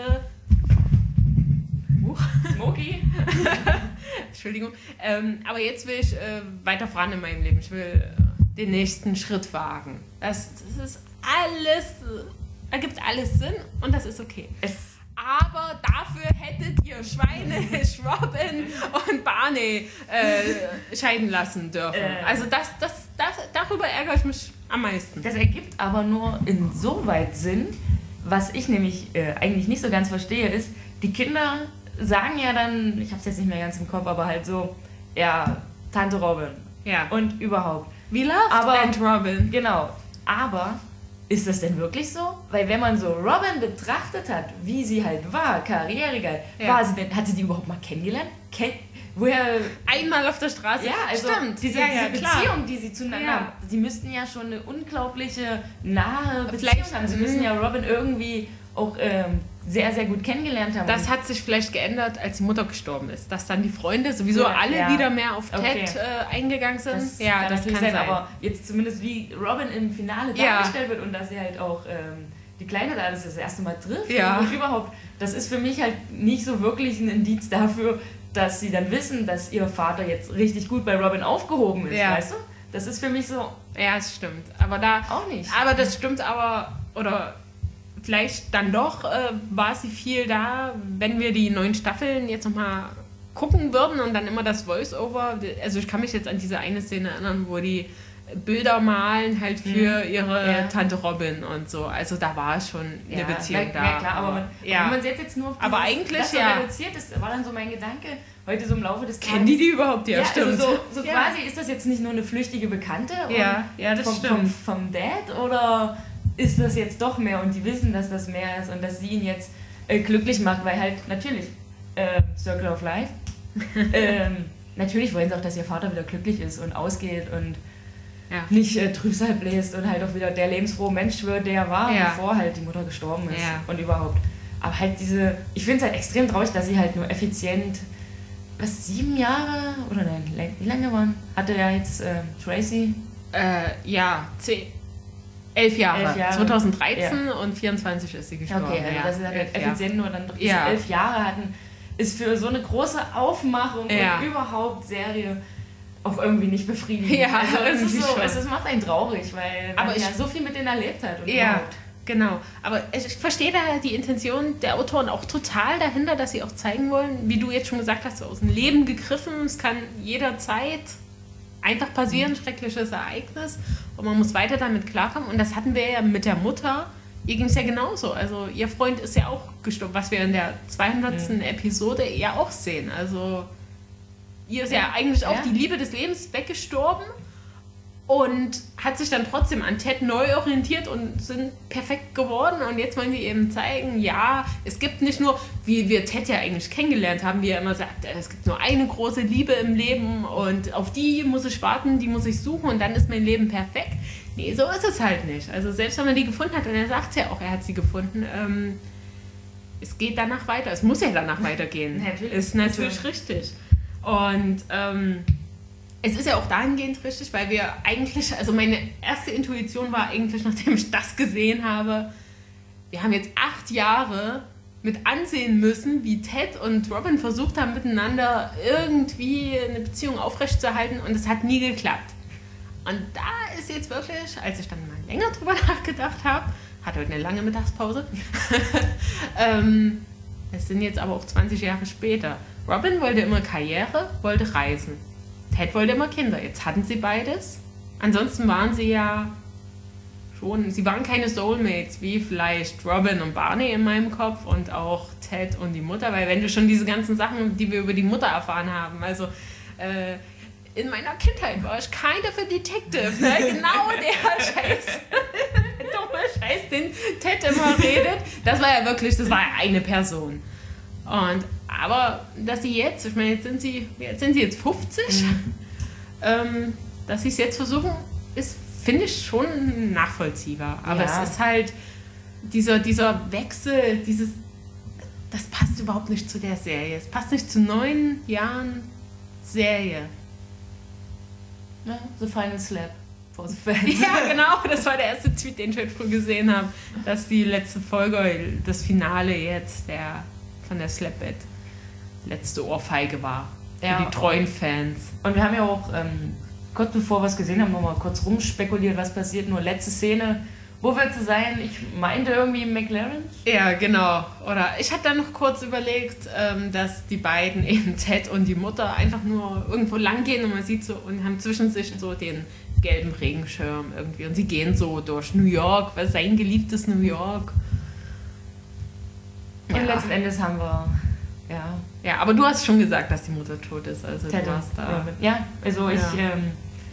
Huch. Smokey? Entschuldigung, ähm, aber jetzt will ich äh, weiter voran in meinem Leben, ich will äh, den nächsten Schritt wagen. Das, das ist alles, äh, ergibt alles Sinn und das ist okay. Es Aber dafür hättet ihr Schweine, Robin und Barney äh, scheiden lassen dürfen. Äh. Also das, das, das, darüber ärgere ich mich am meisten. Das ergibt aber nur insoweit Sinn, was ich nämlich äh, eigentlich nicht so ganz verstehe, ist, die Kinder sagen ja dann, ich habe es jetzt nicht mehr ganz im Kopf, aber halt so, ja, Tante Robin Ja. und überhaupt. We love Aber- Aunt Robin. Genau, aber ist das denn wirklich so? Weil wenn man so Robin betrachtet hat, wie sie halt war, karrieregeil, Ja. war sie denn, hat sie die überhaupt mal kennengelernt? Ken woher... Einmal auf der Straße. Ja, also Stimmt. diese, ja, ja, diese klar. Beziehung, die sie zueinander Ja. haben, sie müssten ja schon eine unglaubliche, nahe Beziehung Vielleicht- haben. Sie mhm. müssen ja Robin irgendwie auch ähm, sehr, sehr gut kennengelernt haben. Das hat sich vielleicht geändert, als die Mutter gestorben ist. Dass dann die Freunde sowieso Ja, alle ja. wieder mehr auf Okay. Ted äh, eingegangen sind. das ja, kann das natürlich kann sein, sein. aber jetzt zumindest wie Robin im Finale Ja. dargestellt wird und dass sie halt auch ähm, die Kleine da das, das erste Mal trifft Ja. und überhaupt, das ist für mich halt nicht so wirklich ein Indiz dafür, dass sie dann wissen, dass ihr Vater jetzt richtig gut bei Robin aufgehoben ist, Ja. weißt du? Das ist für mich so Ja, es stimmt. Aber da. auch nicht. Aber das stimmt aber, oder vielleicht dann doch äh, war sie viel da, wenn wir die neuen Staffeln jetzt nochmal gucken würden und dann immer das Voice-Over. Also ich kann mich jetzt an diese eine Szene erinnern, wo die Bilder malen halt für ihre Ja. Tante Robin und so. Also da war schon eine Ja, Beziehung na, da. ja, klar, aber man, ja. wenn man es jetzt, jetzt nur auf Aber dieses- eigentlich, das so ja. reduziert ist, war dann so mein Gedanke, heute so im Laufe des Kennen die die überhaupt? Ja, Ja, stimmt. also so, so Ja. quasi ist das jetzt nicht nur eine flüchtige Bekannte Ja, und ja, das vom, stimmt. vom, vom Dad oder ist das jetzt doch mehr und die wissen, dass das mehr ist und dass sie ihn jetzt äh, glücklich macht, weil halt natürlich äh, Circle of Life, ähm, natürlich wollen sie auch, dass ihr Vater wieder glücklich ist und ausgeht und Ja. nicht äh, Trübsal bläst und halt auch wieder der lebensfrohe Mensch wird, der er war, Ja. bevor halt die Mutter gestorben ist Ja. und überhaupt. Aber halt diese, ich finde es halt extrem traurig, dass sie halt nur effizient, was, sieben Jahre oder nein, lang- wie lange waren, hatte ja jetzt äh, Tracy? Äh, ja, zehn, elf Jahre. Elf Jahre. zwanzig dreizehn und vierundzwanzig ist sie gestorben. Okay, also ja. dass sie halt Elf Jahre. effizient nur dann doch diese Ja. elf Jahre hatten, ist für so eine große Aufmachung Ja. und überhaupt Serie auch irgendwie nicht befriedigend. Ja, also es, irgendwie ist so, schon. es, es macht einen traurig, weil Aber man ich- ja so viel mit denen erlebt hat und Ja, überhaupt. genau. Aber ich, ich verstehe da die Intention der Autoren auch total dahinter, dass sie auch zeigen wollen, wie du jetzt schon gesagt hast, so aus dem Leben gegriffen. Es kann jederzeit einfach passieren, Mhm. schreckliches Ereignis. Und man muss weiter damit klarkommen. Und das hatten wir ja mit der Mutter. Ihr ging es ja genauso. Also ihr Freund ist ja auch gestorben, was wir in der zweihundertsten Episode ja auch sehen. Also ihr ist ja, Ja. eigentlich auch Ja. die Liebe des Lebens weggestorben. Und hat sich dann trotzdem an Ted neu orientiert und sind perfekt geworden. Und jetzt wollen sie eben zeigen, ja, es gibt nicht nur, wie wir Ted ja eigentlich kennengelernt haben, wie er immer sagt, es gibt nur eine große Liebe im Leben und auf die muss ich warten, die muss ich suchen und dann ist mein Leben perfekt. Nee, so ist es halt nicht. Also selbst wenn man die gefunden hat, und er sagt ja auch, er hat sie gefunden, ähm, es geht danach weiter. Es muss ja danach weitergehen. Natürlich. Ist natürlich Also- richtig. Und ähm, es ist ja auch dahingehend richtig, weil wir eigentlich, also meine erste Intuition war eigentlich, nachdem ich das gesehen habe, wir haben jetzt acht Jahre mit ansehen müssen, wie Ted und Robin versucht haben, miteinander irgendwie eine Beziehung aufrechtzuerhalten und es hat nie geklappt. Und da ist jetzt wirklich, als ich dann mal länger drüber nachgedacht habe, hatte heute eine lange Mittagspause, ähm, es sind jetzt aber auch zwanzig Jahre später. Robin wollte immer Karriere, wollte reisen. Ted wollte immer Kinder. Jetzt hatten sie beides. Ansonsten waren sie ja schon, sie waren keine Soulmates, wie vielleicht Robin und Barney in meinem Kopf und auch Ted und die Mutter, weil wenn du schon diese ganzen Sachen, die wir über die Mutter erfahren haben, also äh, in meiner Kindheit war ich kind of a detective, ne? Genau der Scheiß, der dumme Scheiß, den Ted immer redet, das war ja wirklich, das war ja eine Person. Und, aber, dass sie jetzt, ich meine, jetzt sind sie, jetzt sind sie jetzt fünfzig, mhm. ähm, dass sie es jetzt versuchen, ist, finde ich schon nachvollziehbar. Aber ja. es ist halt dieser, dieser Wechsel, dieses, das passt überhaupt nicht zu der Serie. Es passt nicht zu neun Jahren Serie. Ja, The Final Slap for the Fans. Ja, genau, das war der erste Tweet, den ich heute früh gesehen habe, dass die letzte Folge, das Finale jetzt der von der Slapbed letzte Ohrfeige war. Für ja, die treuen Fans. Und wir haben ja auch ähm, kurz bevor wir es gesehen haben, nochmal kurz rumspekuliert, was passiert. Nur letzte Szene, wo wird sie sein? Ich meinte irgendwie McLaren. Ja, genau. Oder ich hatte dann noch kurz überlegt, ähm, dass die beiden, eben Ted und die Mutter, einfach nur irgendwo lang gehen und man sieht so und haben zwischen sich so den gelben Regenschirm irgendwie. Und sie gehen so durch New York, was sein geliebtes New York. Und ja. letzten Endes haben wir, ja. Ja, aber du hast schon gesagt, dass die Mutter tot ist. Also Ted du warst da. Ja, also ich, ja. ähm,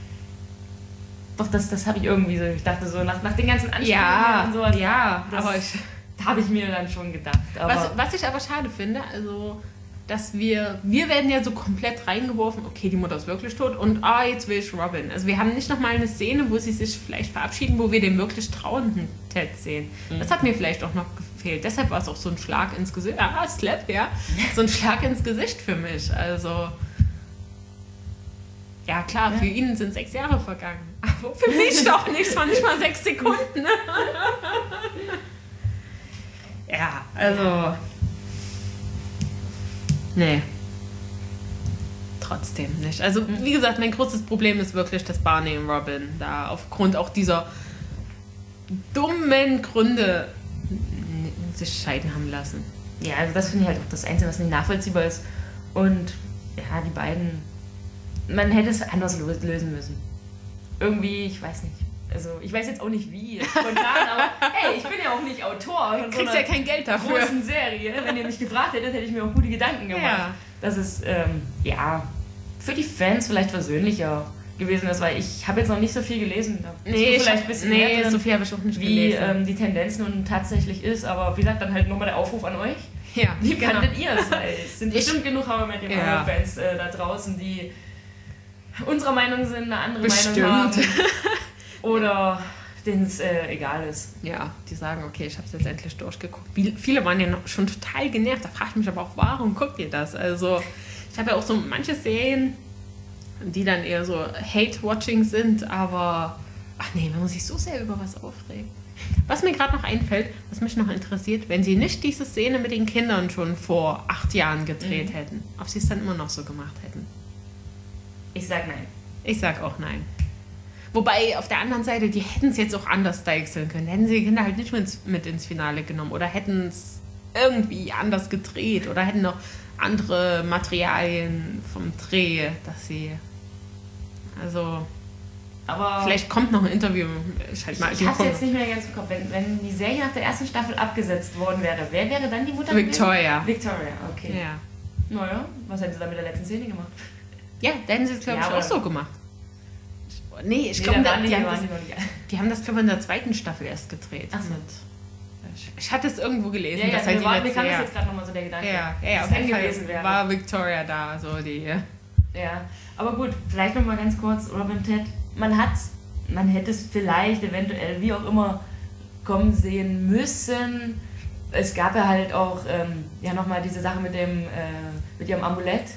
doch, das, das habe ich irgendwie so, ich dachte so, nach, nach den ganzen Anstrengungen ja, und so. Ja, das, aber ich, da habe ich mir dann schon gedacht. Aber was, was ich aber schade finde, also, dass wir, wir werden ja so komplett reingeworfen, okay, die Mutter ist wirklich tot und ah, jetzt will ich Robin. Also wir haben nicht nochmal eine Szene, wo sie sich vielleicht verabschieden, wo wir den wirklich trauernden Ted sehen. Mhm. Das hat mir vielleicht auch noch gefehlt. Deshalb war es auch so ein Schlag ins Gesicht. Ah, Slap, ja. So ein Schlag ins Gesicht für mich. Also, ja klar, ja. Für ihn sind sechs Jahre vergangen. Aber für mich doch nicht, es waren nicht mal sechs Sekunden. Ja, also... Nee. Trotzdem nicht. Also, wie gesagt, mein großes Problem ist wirklich, dass Barney und Robin da aufgrund auch dieser dummen Gründe sich scheiden haben lassen. Ja, also das finde ich halt auch das Einzige, was nicht nachvollziehbar ist. Und ja, die beiden, man hätte es anders lösen müssen. Irgendwie, ich weiß nicht. Also, ich weiß jetzt auch nicht wie, spontan, aber hey, ich bin ja auch nicht Autor. Du kriegst so ja kein Geld dafür. Großen Serie. Wenn ihr mich gefragt hättet, hätte ich mir auch gute Gedanken gemacht. Ja. Dass es, ähm, ja, für die Fans vielleicht versöhnlicher gewesen ist, weil ich habe jetzt noch nicht so viel gelesen. Nee, vielleicht ein bisschen nee, mehr drin, so viel habe ich auch nicht wie gelesen. Ähm, die Tendenz nun tatsächlich ist, aber wie gesagt, dann halt nochmal der Aufruf an euch. Ja, wie genau. fandet ihr es? Weil es sind bestimmt ich, genug How I Met Your Mother Fans äh, da draußen, die unserer Meinung sind, eine andere bestimmt. Meinung haben. Oder denen es äh, egal ist. Ja, die sagen, okay, ich habe es jetzt endlich durchgeguckt. Wie, viele waren ja noch schon total genervt. Da frage ich mich aber auch, warum guckt ihr das? Also, ich habe ja auch so manche Serien, die dann eher so Hate-Watching sind, aber ach nee, man muss sich so sehr über was aufregen. Was mir gerade noch einfällt, was mich noch interessiert, wenn sie nicht diese Szene mit den Kindern schon vor acht Jahren gedreht mhm. hätten, ob sie es dann immer noch so gemacht hätten. Ich sag nein. Ich sag auch nein. Wobei, auf der anderen Seite, die hätten es jetzt auch anders deichseln können. Hätten sie die Kinder halt nicht mit ins, mit ins Finale genommen oder hätten es irgendwie anders gedreht oder hätten noch andere Materialien vom Dreh, dass sie... Also... Aber vielleicht kommt noch ein Interview. Ich, halt mal ich habe es jetzt nicht mehr ganz im Kopf. Wenn, wenn die Serie nach der ersten Staffel abgesetzt worden wäre, wer wäre dann die Mutter? Victoria. Gewesen? Victoria, okay. Ja. Naja, was hätten sie dann mit der letzten Szene gemacht? Ja, da hätten sie es, glaube ja, ich, auch so gemacht. Nee, ich nee, glaube, die, die, haben das, die haben das, glaube ich, in der zweiten Staffel erst gedreht. Ach so. Ich, ich hatte es irgendwo gelesen, ja, ja, dass halt die war, letzte... Mir kam das jetzt gerade nochmal so der Gedanke. Ja, ja, ja, auf jeden Fall war Victoria da, so die... Ja, aber gut, vielleicht nochmal ganz kurz, Robin Ted, man hat man hätte es vielleicht eventuell wie auch immer kommen sehen müssen. Es gab ja halt auch ähm, ja nochmal diese Sache mit dem äh, mit ihrem Amulett,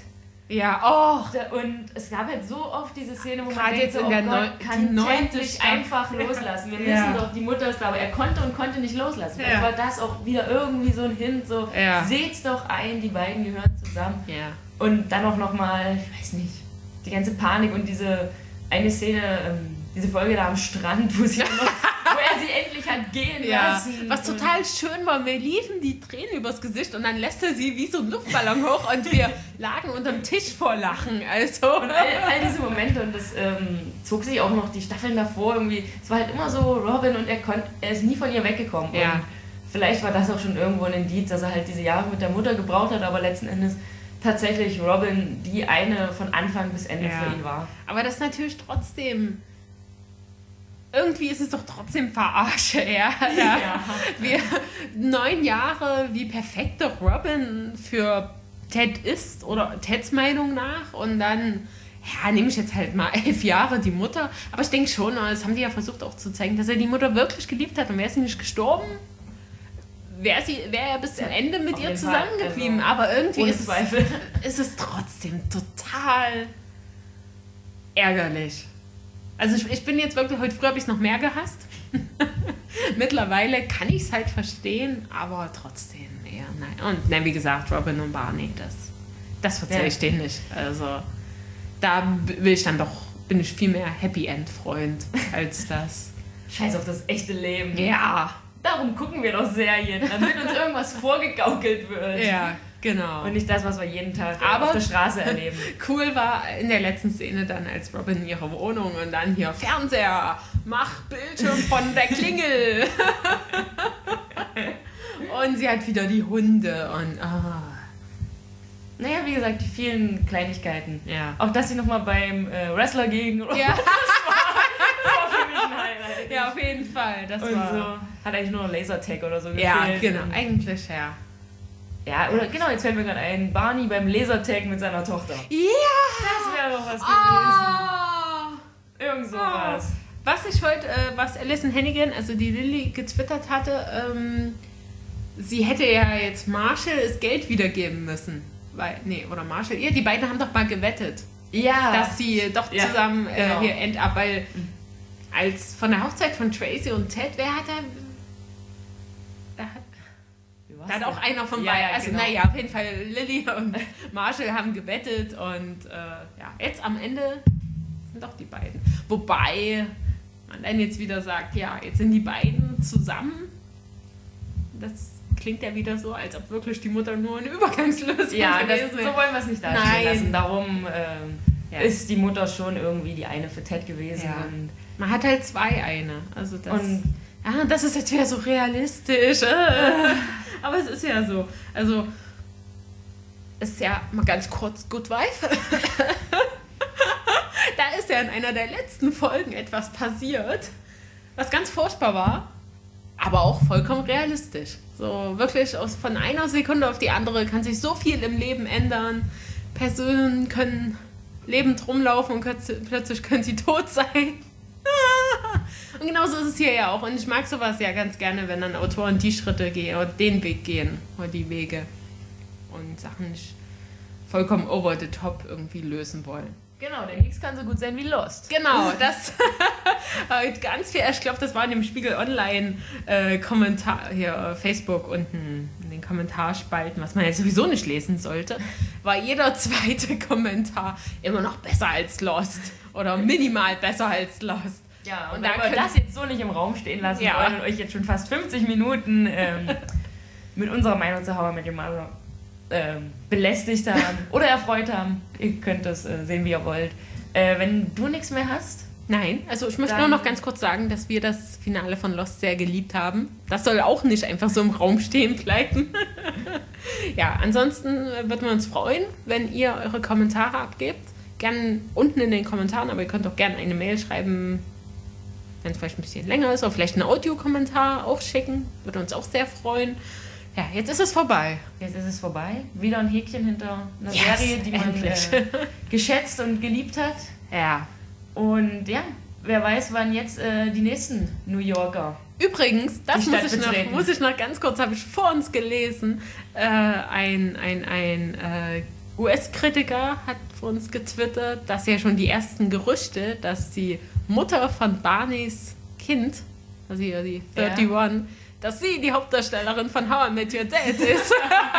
Ja, oh. Und es gab halt so oft diese Szene, wo man Gerade denkt, jetzt so, in oh der Gott, Neu- kann die neunte endlich Staffel. einfach loslassen. Wir Ja. wissen doch, die Mutter ist da, aber er konnte und konnte nicht loslassen. Vielleicht Ja. war das auch wieder irgendwie so ein Hint, so, Ja. seht's doch ein, die beiden gehören zusammen. Ja. Und dann auch nochmal, ich weiß nicht, die ganze Panik und diese eine Szene, ähm, diese Folge da am Strand, wo, sie noch, wo er sie endlich hat gehen Ja, lassen. was total schön war, mir liefen die Tränen übers Gesicht und dann lässt er sie wie so ein Luftballon hoch und wir lagen unterm Tisch vor Lachen. Also. Und all, all diese Momente, und das ähm, zog sich auch noch die Staffeln davor irgendwie. Es war halt immer so Robin und er, konnt, er ist nie von ihr weggekommen. Ja. Und vielleicht war das auch schon irgendwo ein Indiz, dass er halt diese Jahre mit der Mutter gebraucht hat, aber letzten Endes tatsächlich Robin die eine von Anfang bis Ende Ja. für ihn war. Aber das ist natürlich trotzdem. Irgendwie ist es doch trotzdem Verarsche, ja. ja. Ja. Wir, neun Jahre, wie perfekt doch Robin für Ted ist, oder Teds Meinung nach. Und dann, ja, nehme ich jetzt halt mal elf Jahre die Mutter. Aber ich denke schon, das haben die ja versucht auch zu zeigen, dass er die Mutter wirklich geliebt hat. Und wäre sie nicht gestorben, wäre sie, wäre er bis zum Ende mit Auf ihr jeden Fall, zusammengeblieben. also, Aber irgendwie ohne ist es, Zweifel. ist es trotzdem total ärgerlich. Also ich, ich bin jetzt wirklich, heute früh habe ich es noch mehr gehasst. Mittlerweile kann ich es halt verstehen, aber trotzdem eher nein. Und nein, wie gesagt, Robin und Barney, das, das verzeihe Ja. ich denen nicht. Also da b- will ich dann doch, bin ich viel mehr Happy End Freund als das. Scheiß auf das echte Leben. Ja, Darum gucken wir doch Serien, damit uns irgendwas vorgegaukelt wird. ja, genau. Und nicht das, was wir jeden Tag äh, Aber- auf der Straße erleben. Cool war in der letzten Szene dann, als Robin in ihrer Wohnung und dann hier Fernseher, mach Bildschirm von der Klingel. Und sie hat wieder die Hunde und ah, Naja, wie gesagt, die vielen Kleinigkeiten. ja. Auch dass sie nochmal beim äh, Wrestler gegen Robin Ja, war für mich ein Highlight. ja, auf jeden Fall. Das Und war. so hat eigentlich nur noch Lasertag oder so Ja, gefehlt. genau, Und- eigentlich ja. Ja, oder genau, jetzt fällt mir gerade ein, Barney beim Lasertag mit seiner Tochter. Ja! Das wäre doch was gewesen. Oh! Irgend sowas. Was ich heute, äh, was Alison Hannigan, also die Lilly, getwittert hatte, ähm, sie hätte ja jetzt Marshall das Geld wiedergeben müssen. Weil, nee, oder Marshall, ihr, die beiden haben doch mal gewettet, Ja. dass sie doch Ja, zusammen äh, genau. hier end up, weil als von der Hochzeit von Tracy und Ted, wer hat da. Da hat, Wie war's da hat denn? auch einer von Ja, beiden, ja, also genau. naja, auf jeden Fall Lilly und Marshall haben gewettet und äh, ja, jetzt am Ende sind doch die beiden. Wobei man dann jetzt wieder sagt, ja, jetzt sind die beiden zusammen. Das klingt ja wieder so, als ob wirklich die Mutter nur eine Übergangslösung Ja, das, gewesen so wäre. wollen wir es nicht dastehen Nein. lassen. Darum ähm, Ja. ist die Mutter schon irgendwie die eine für Ted gewesen. Ja. Und Man hat halt zwei eine. Also das, Und- ja, das ist jetzt wieder so realistisch. äh. Aber es ist ja so. Also, es ist ja mal ganz kurz Good Wife. Da ist ja in einer der letzten Folgen etwas passiert, was ganz furchtbar war, aber auch vollkommen realistisch. So wirklich aus, von einer Sekunde auf die andere kann sich so viel im Leben ändern. Personen können lebend rumlaufen und plötzlich- plötzlich können sie tot sein. Und genauso ist es hier ja auch. Und ich mag sowas ja ganz gerne, wenn dann Autoren die Schritte gehen oder den Weg gehen oder die Wege und Sachen nicht vollkommen over the top irgendwie lösen wollen. genau, denn nichts kann so gut sein wie Lost. Genau, das halt ganz viel. Ich glaube, das war in dem Spiegel Online äh, Kommentar hier äh, Facebook unten in den Kommentarspalten, was man ja sowieso nicht lesen sollte, war jeder zweite Kommentar immer noch besser als Lost oder minimal besser als Lost. Ja, und, Und wenn da wir können- das jetzt so nicht im Raum stehen lassen Ja. wollen und euch jetzt schon fast fünfzig Minuten ähm, mit unserer Meinung zu How I Met Your Mother ähm, belästigt haben oder erfreut haben, ihr könnt das äh, sehen, wie ihr wollt. Äh, wenn du nichts mehr hast, Nein, also ich möchte Dann- nur noch ganz kurz sagen, dass wir das Finale von Lost sehr geliebt haben. Das soll auch nicht einfach so im Raum stehen bleiben. Ja, ansonsten äh, würden wir uns freuen, wenn ihr eure Kommentare abgebt. Gern unten in den Kommentaren, aber ihr könnt auch gerne eine Mail schreiben, wenn es vielleicht ein bisschen länger ist, oder vielleicht einen Audiokommentar auch schicken. Würde uns auch sehr freuen. Ja, jetzt ist es vorbei. jetzt ist es vorbei. Wieder ein Häkchen hinter einer Yes, Serie, die man endlich. äh, geschätzt und geliebt hat. Ja. Und ja, wer weiß, wann jetzt äh, die nächsten New Yorker. Übrigens, das Die muss Stadt ich, noch, betreten. muss ich noch ganz kurz, habe ich vor uns gelesen, äh, ein, ein, ein äh, U S-Kritiker hat für uns getwittert, dass ja schon die ersten Gerüchte, dass die Mutter von Barneys Kind, also die einunddreißig, ja. dass sie die Hauptdarstellerin von How I Met Your Dad ist.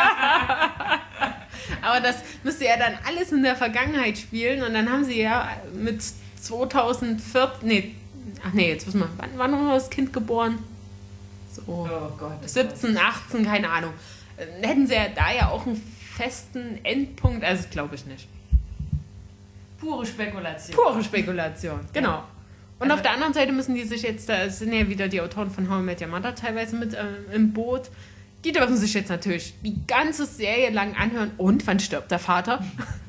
Aber das müsste ja dann alles in der Vergangenheit spielen und dann haben sie ja mit zweitausendvierzehn, nee, ach nee, jetzt wissen wir, wann, wann war das Kind geboren? So Oh Gott. siebzehn, achtzehn, keine Ahnung. Dann hätten sie ja da ja auch einen festen Endpunkt, also das glaube ich nicht. Pure Spekulation. Pure Spekulation, genau. Und Also- auf der anderen Seite müssen die sich jetzt, da sind ja wieder die Autoren von How I Met Your Mother teilweise mit äh, im Boot. Die dürfen sich jetzt natürlich die ganze Serie lang anhören. Und wann stirbt der Vater?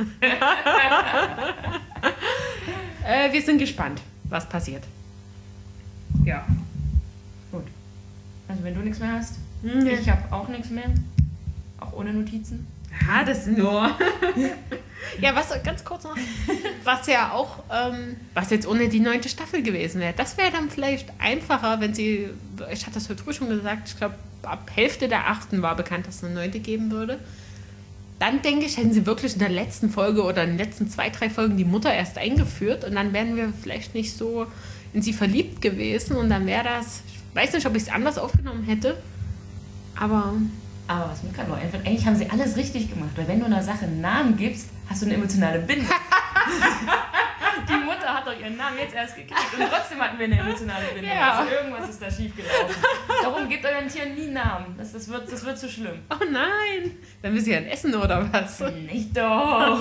äh, wir sind gespannt, was passiert. Ja. Gut. Also wenn du nichts mehr hast, Nee. ich habe auch nichts mehr. Auch ohne Notizen. Ja, das nur. Ja, was ganz kurz noch, was ja auch, ähm, was jetzt ohne die neunte Staffel gewesen wäre, das wäre dann vielleicht einfacher, wenn sie, ich hatte das heute früh schon gesagt, ich glaube, ab Hälfte der achten war bekannt, dass es eine neunte geben würde. Dann denke ich, hätten sie wirklich in der letzten Folge oder in den letzten zwei, drei Folgen die Mutter erst eingeführt und dann wären wir vielleicht nicht so in sie verliebt gewesen und dann wäre das, ich weiß nicht, ob ich es anders aufgenommen hätte, aber... Aber was mir gerade nur einfällt, eigentlich haben sie alles richtig gemacht, weil wenn du einer Sache einen Namen gibst, hast du eine emotionale Bindung. Die Mutter hat doch ihren Namen jetzt erst gekriegt und trotzdem hatten wir eine emotionale Bindung. Ja. Also irgendwas ist da schief gelaufen. Darum gebt euren Tieren nie Namen. Das, das, wird, das wird zu schlimm. Oh nein, dann müssen sie ja ein Essen oder was? Nicht doch.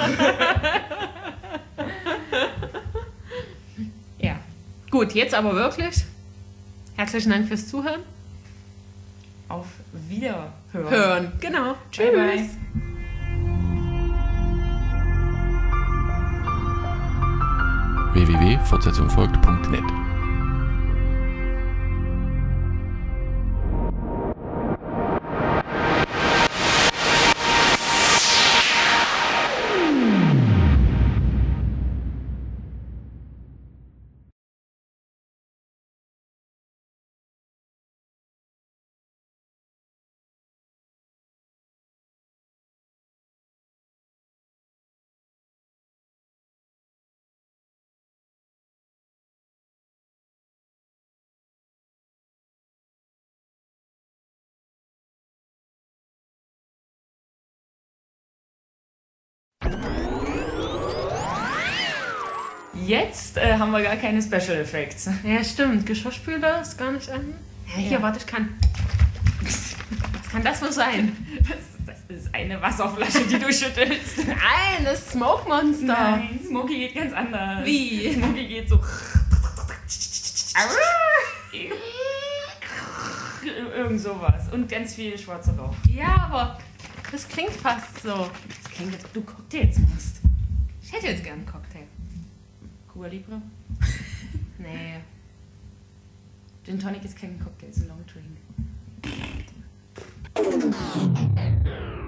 Ja. Gut, jetzt aber wirklich. Herzlichen Dank fürs Zuhören. Auf Wiederhören. Hören. Genau. Tschüss. Bye, bye. w w w punkt fortsetzung folgt punkt net Jetzt äh, haben wir gar keine Special Effects. Ja, stimmt. Geschirrspüler ist gar nicht an. Ja, hier, Ja. warte, ich kann. Was kann das wohl sein? Das, das ist eine Wasserflasche, die du schüttelst. Nein, das Smoke Monster. Nein, Smokey geht ganz anders. Wie? Smokey geht so. Irgend sowas. Und ganz viel schwarzer Rauch. Ja, aber das klingt fast so. Das klingt, als ob du Cocktails machst. Ich hätte jetzt gern einen Cocktail. Cuba Libre? Nee. Gin Tonic ist kein Cocktail, ist ein Long Drink.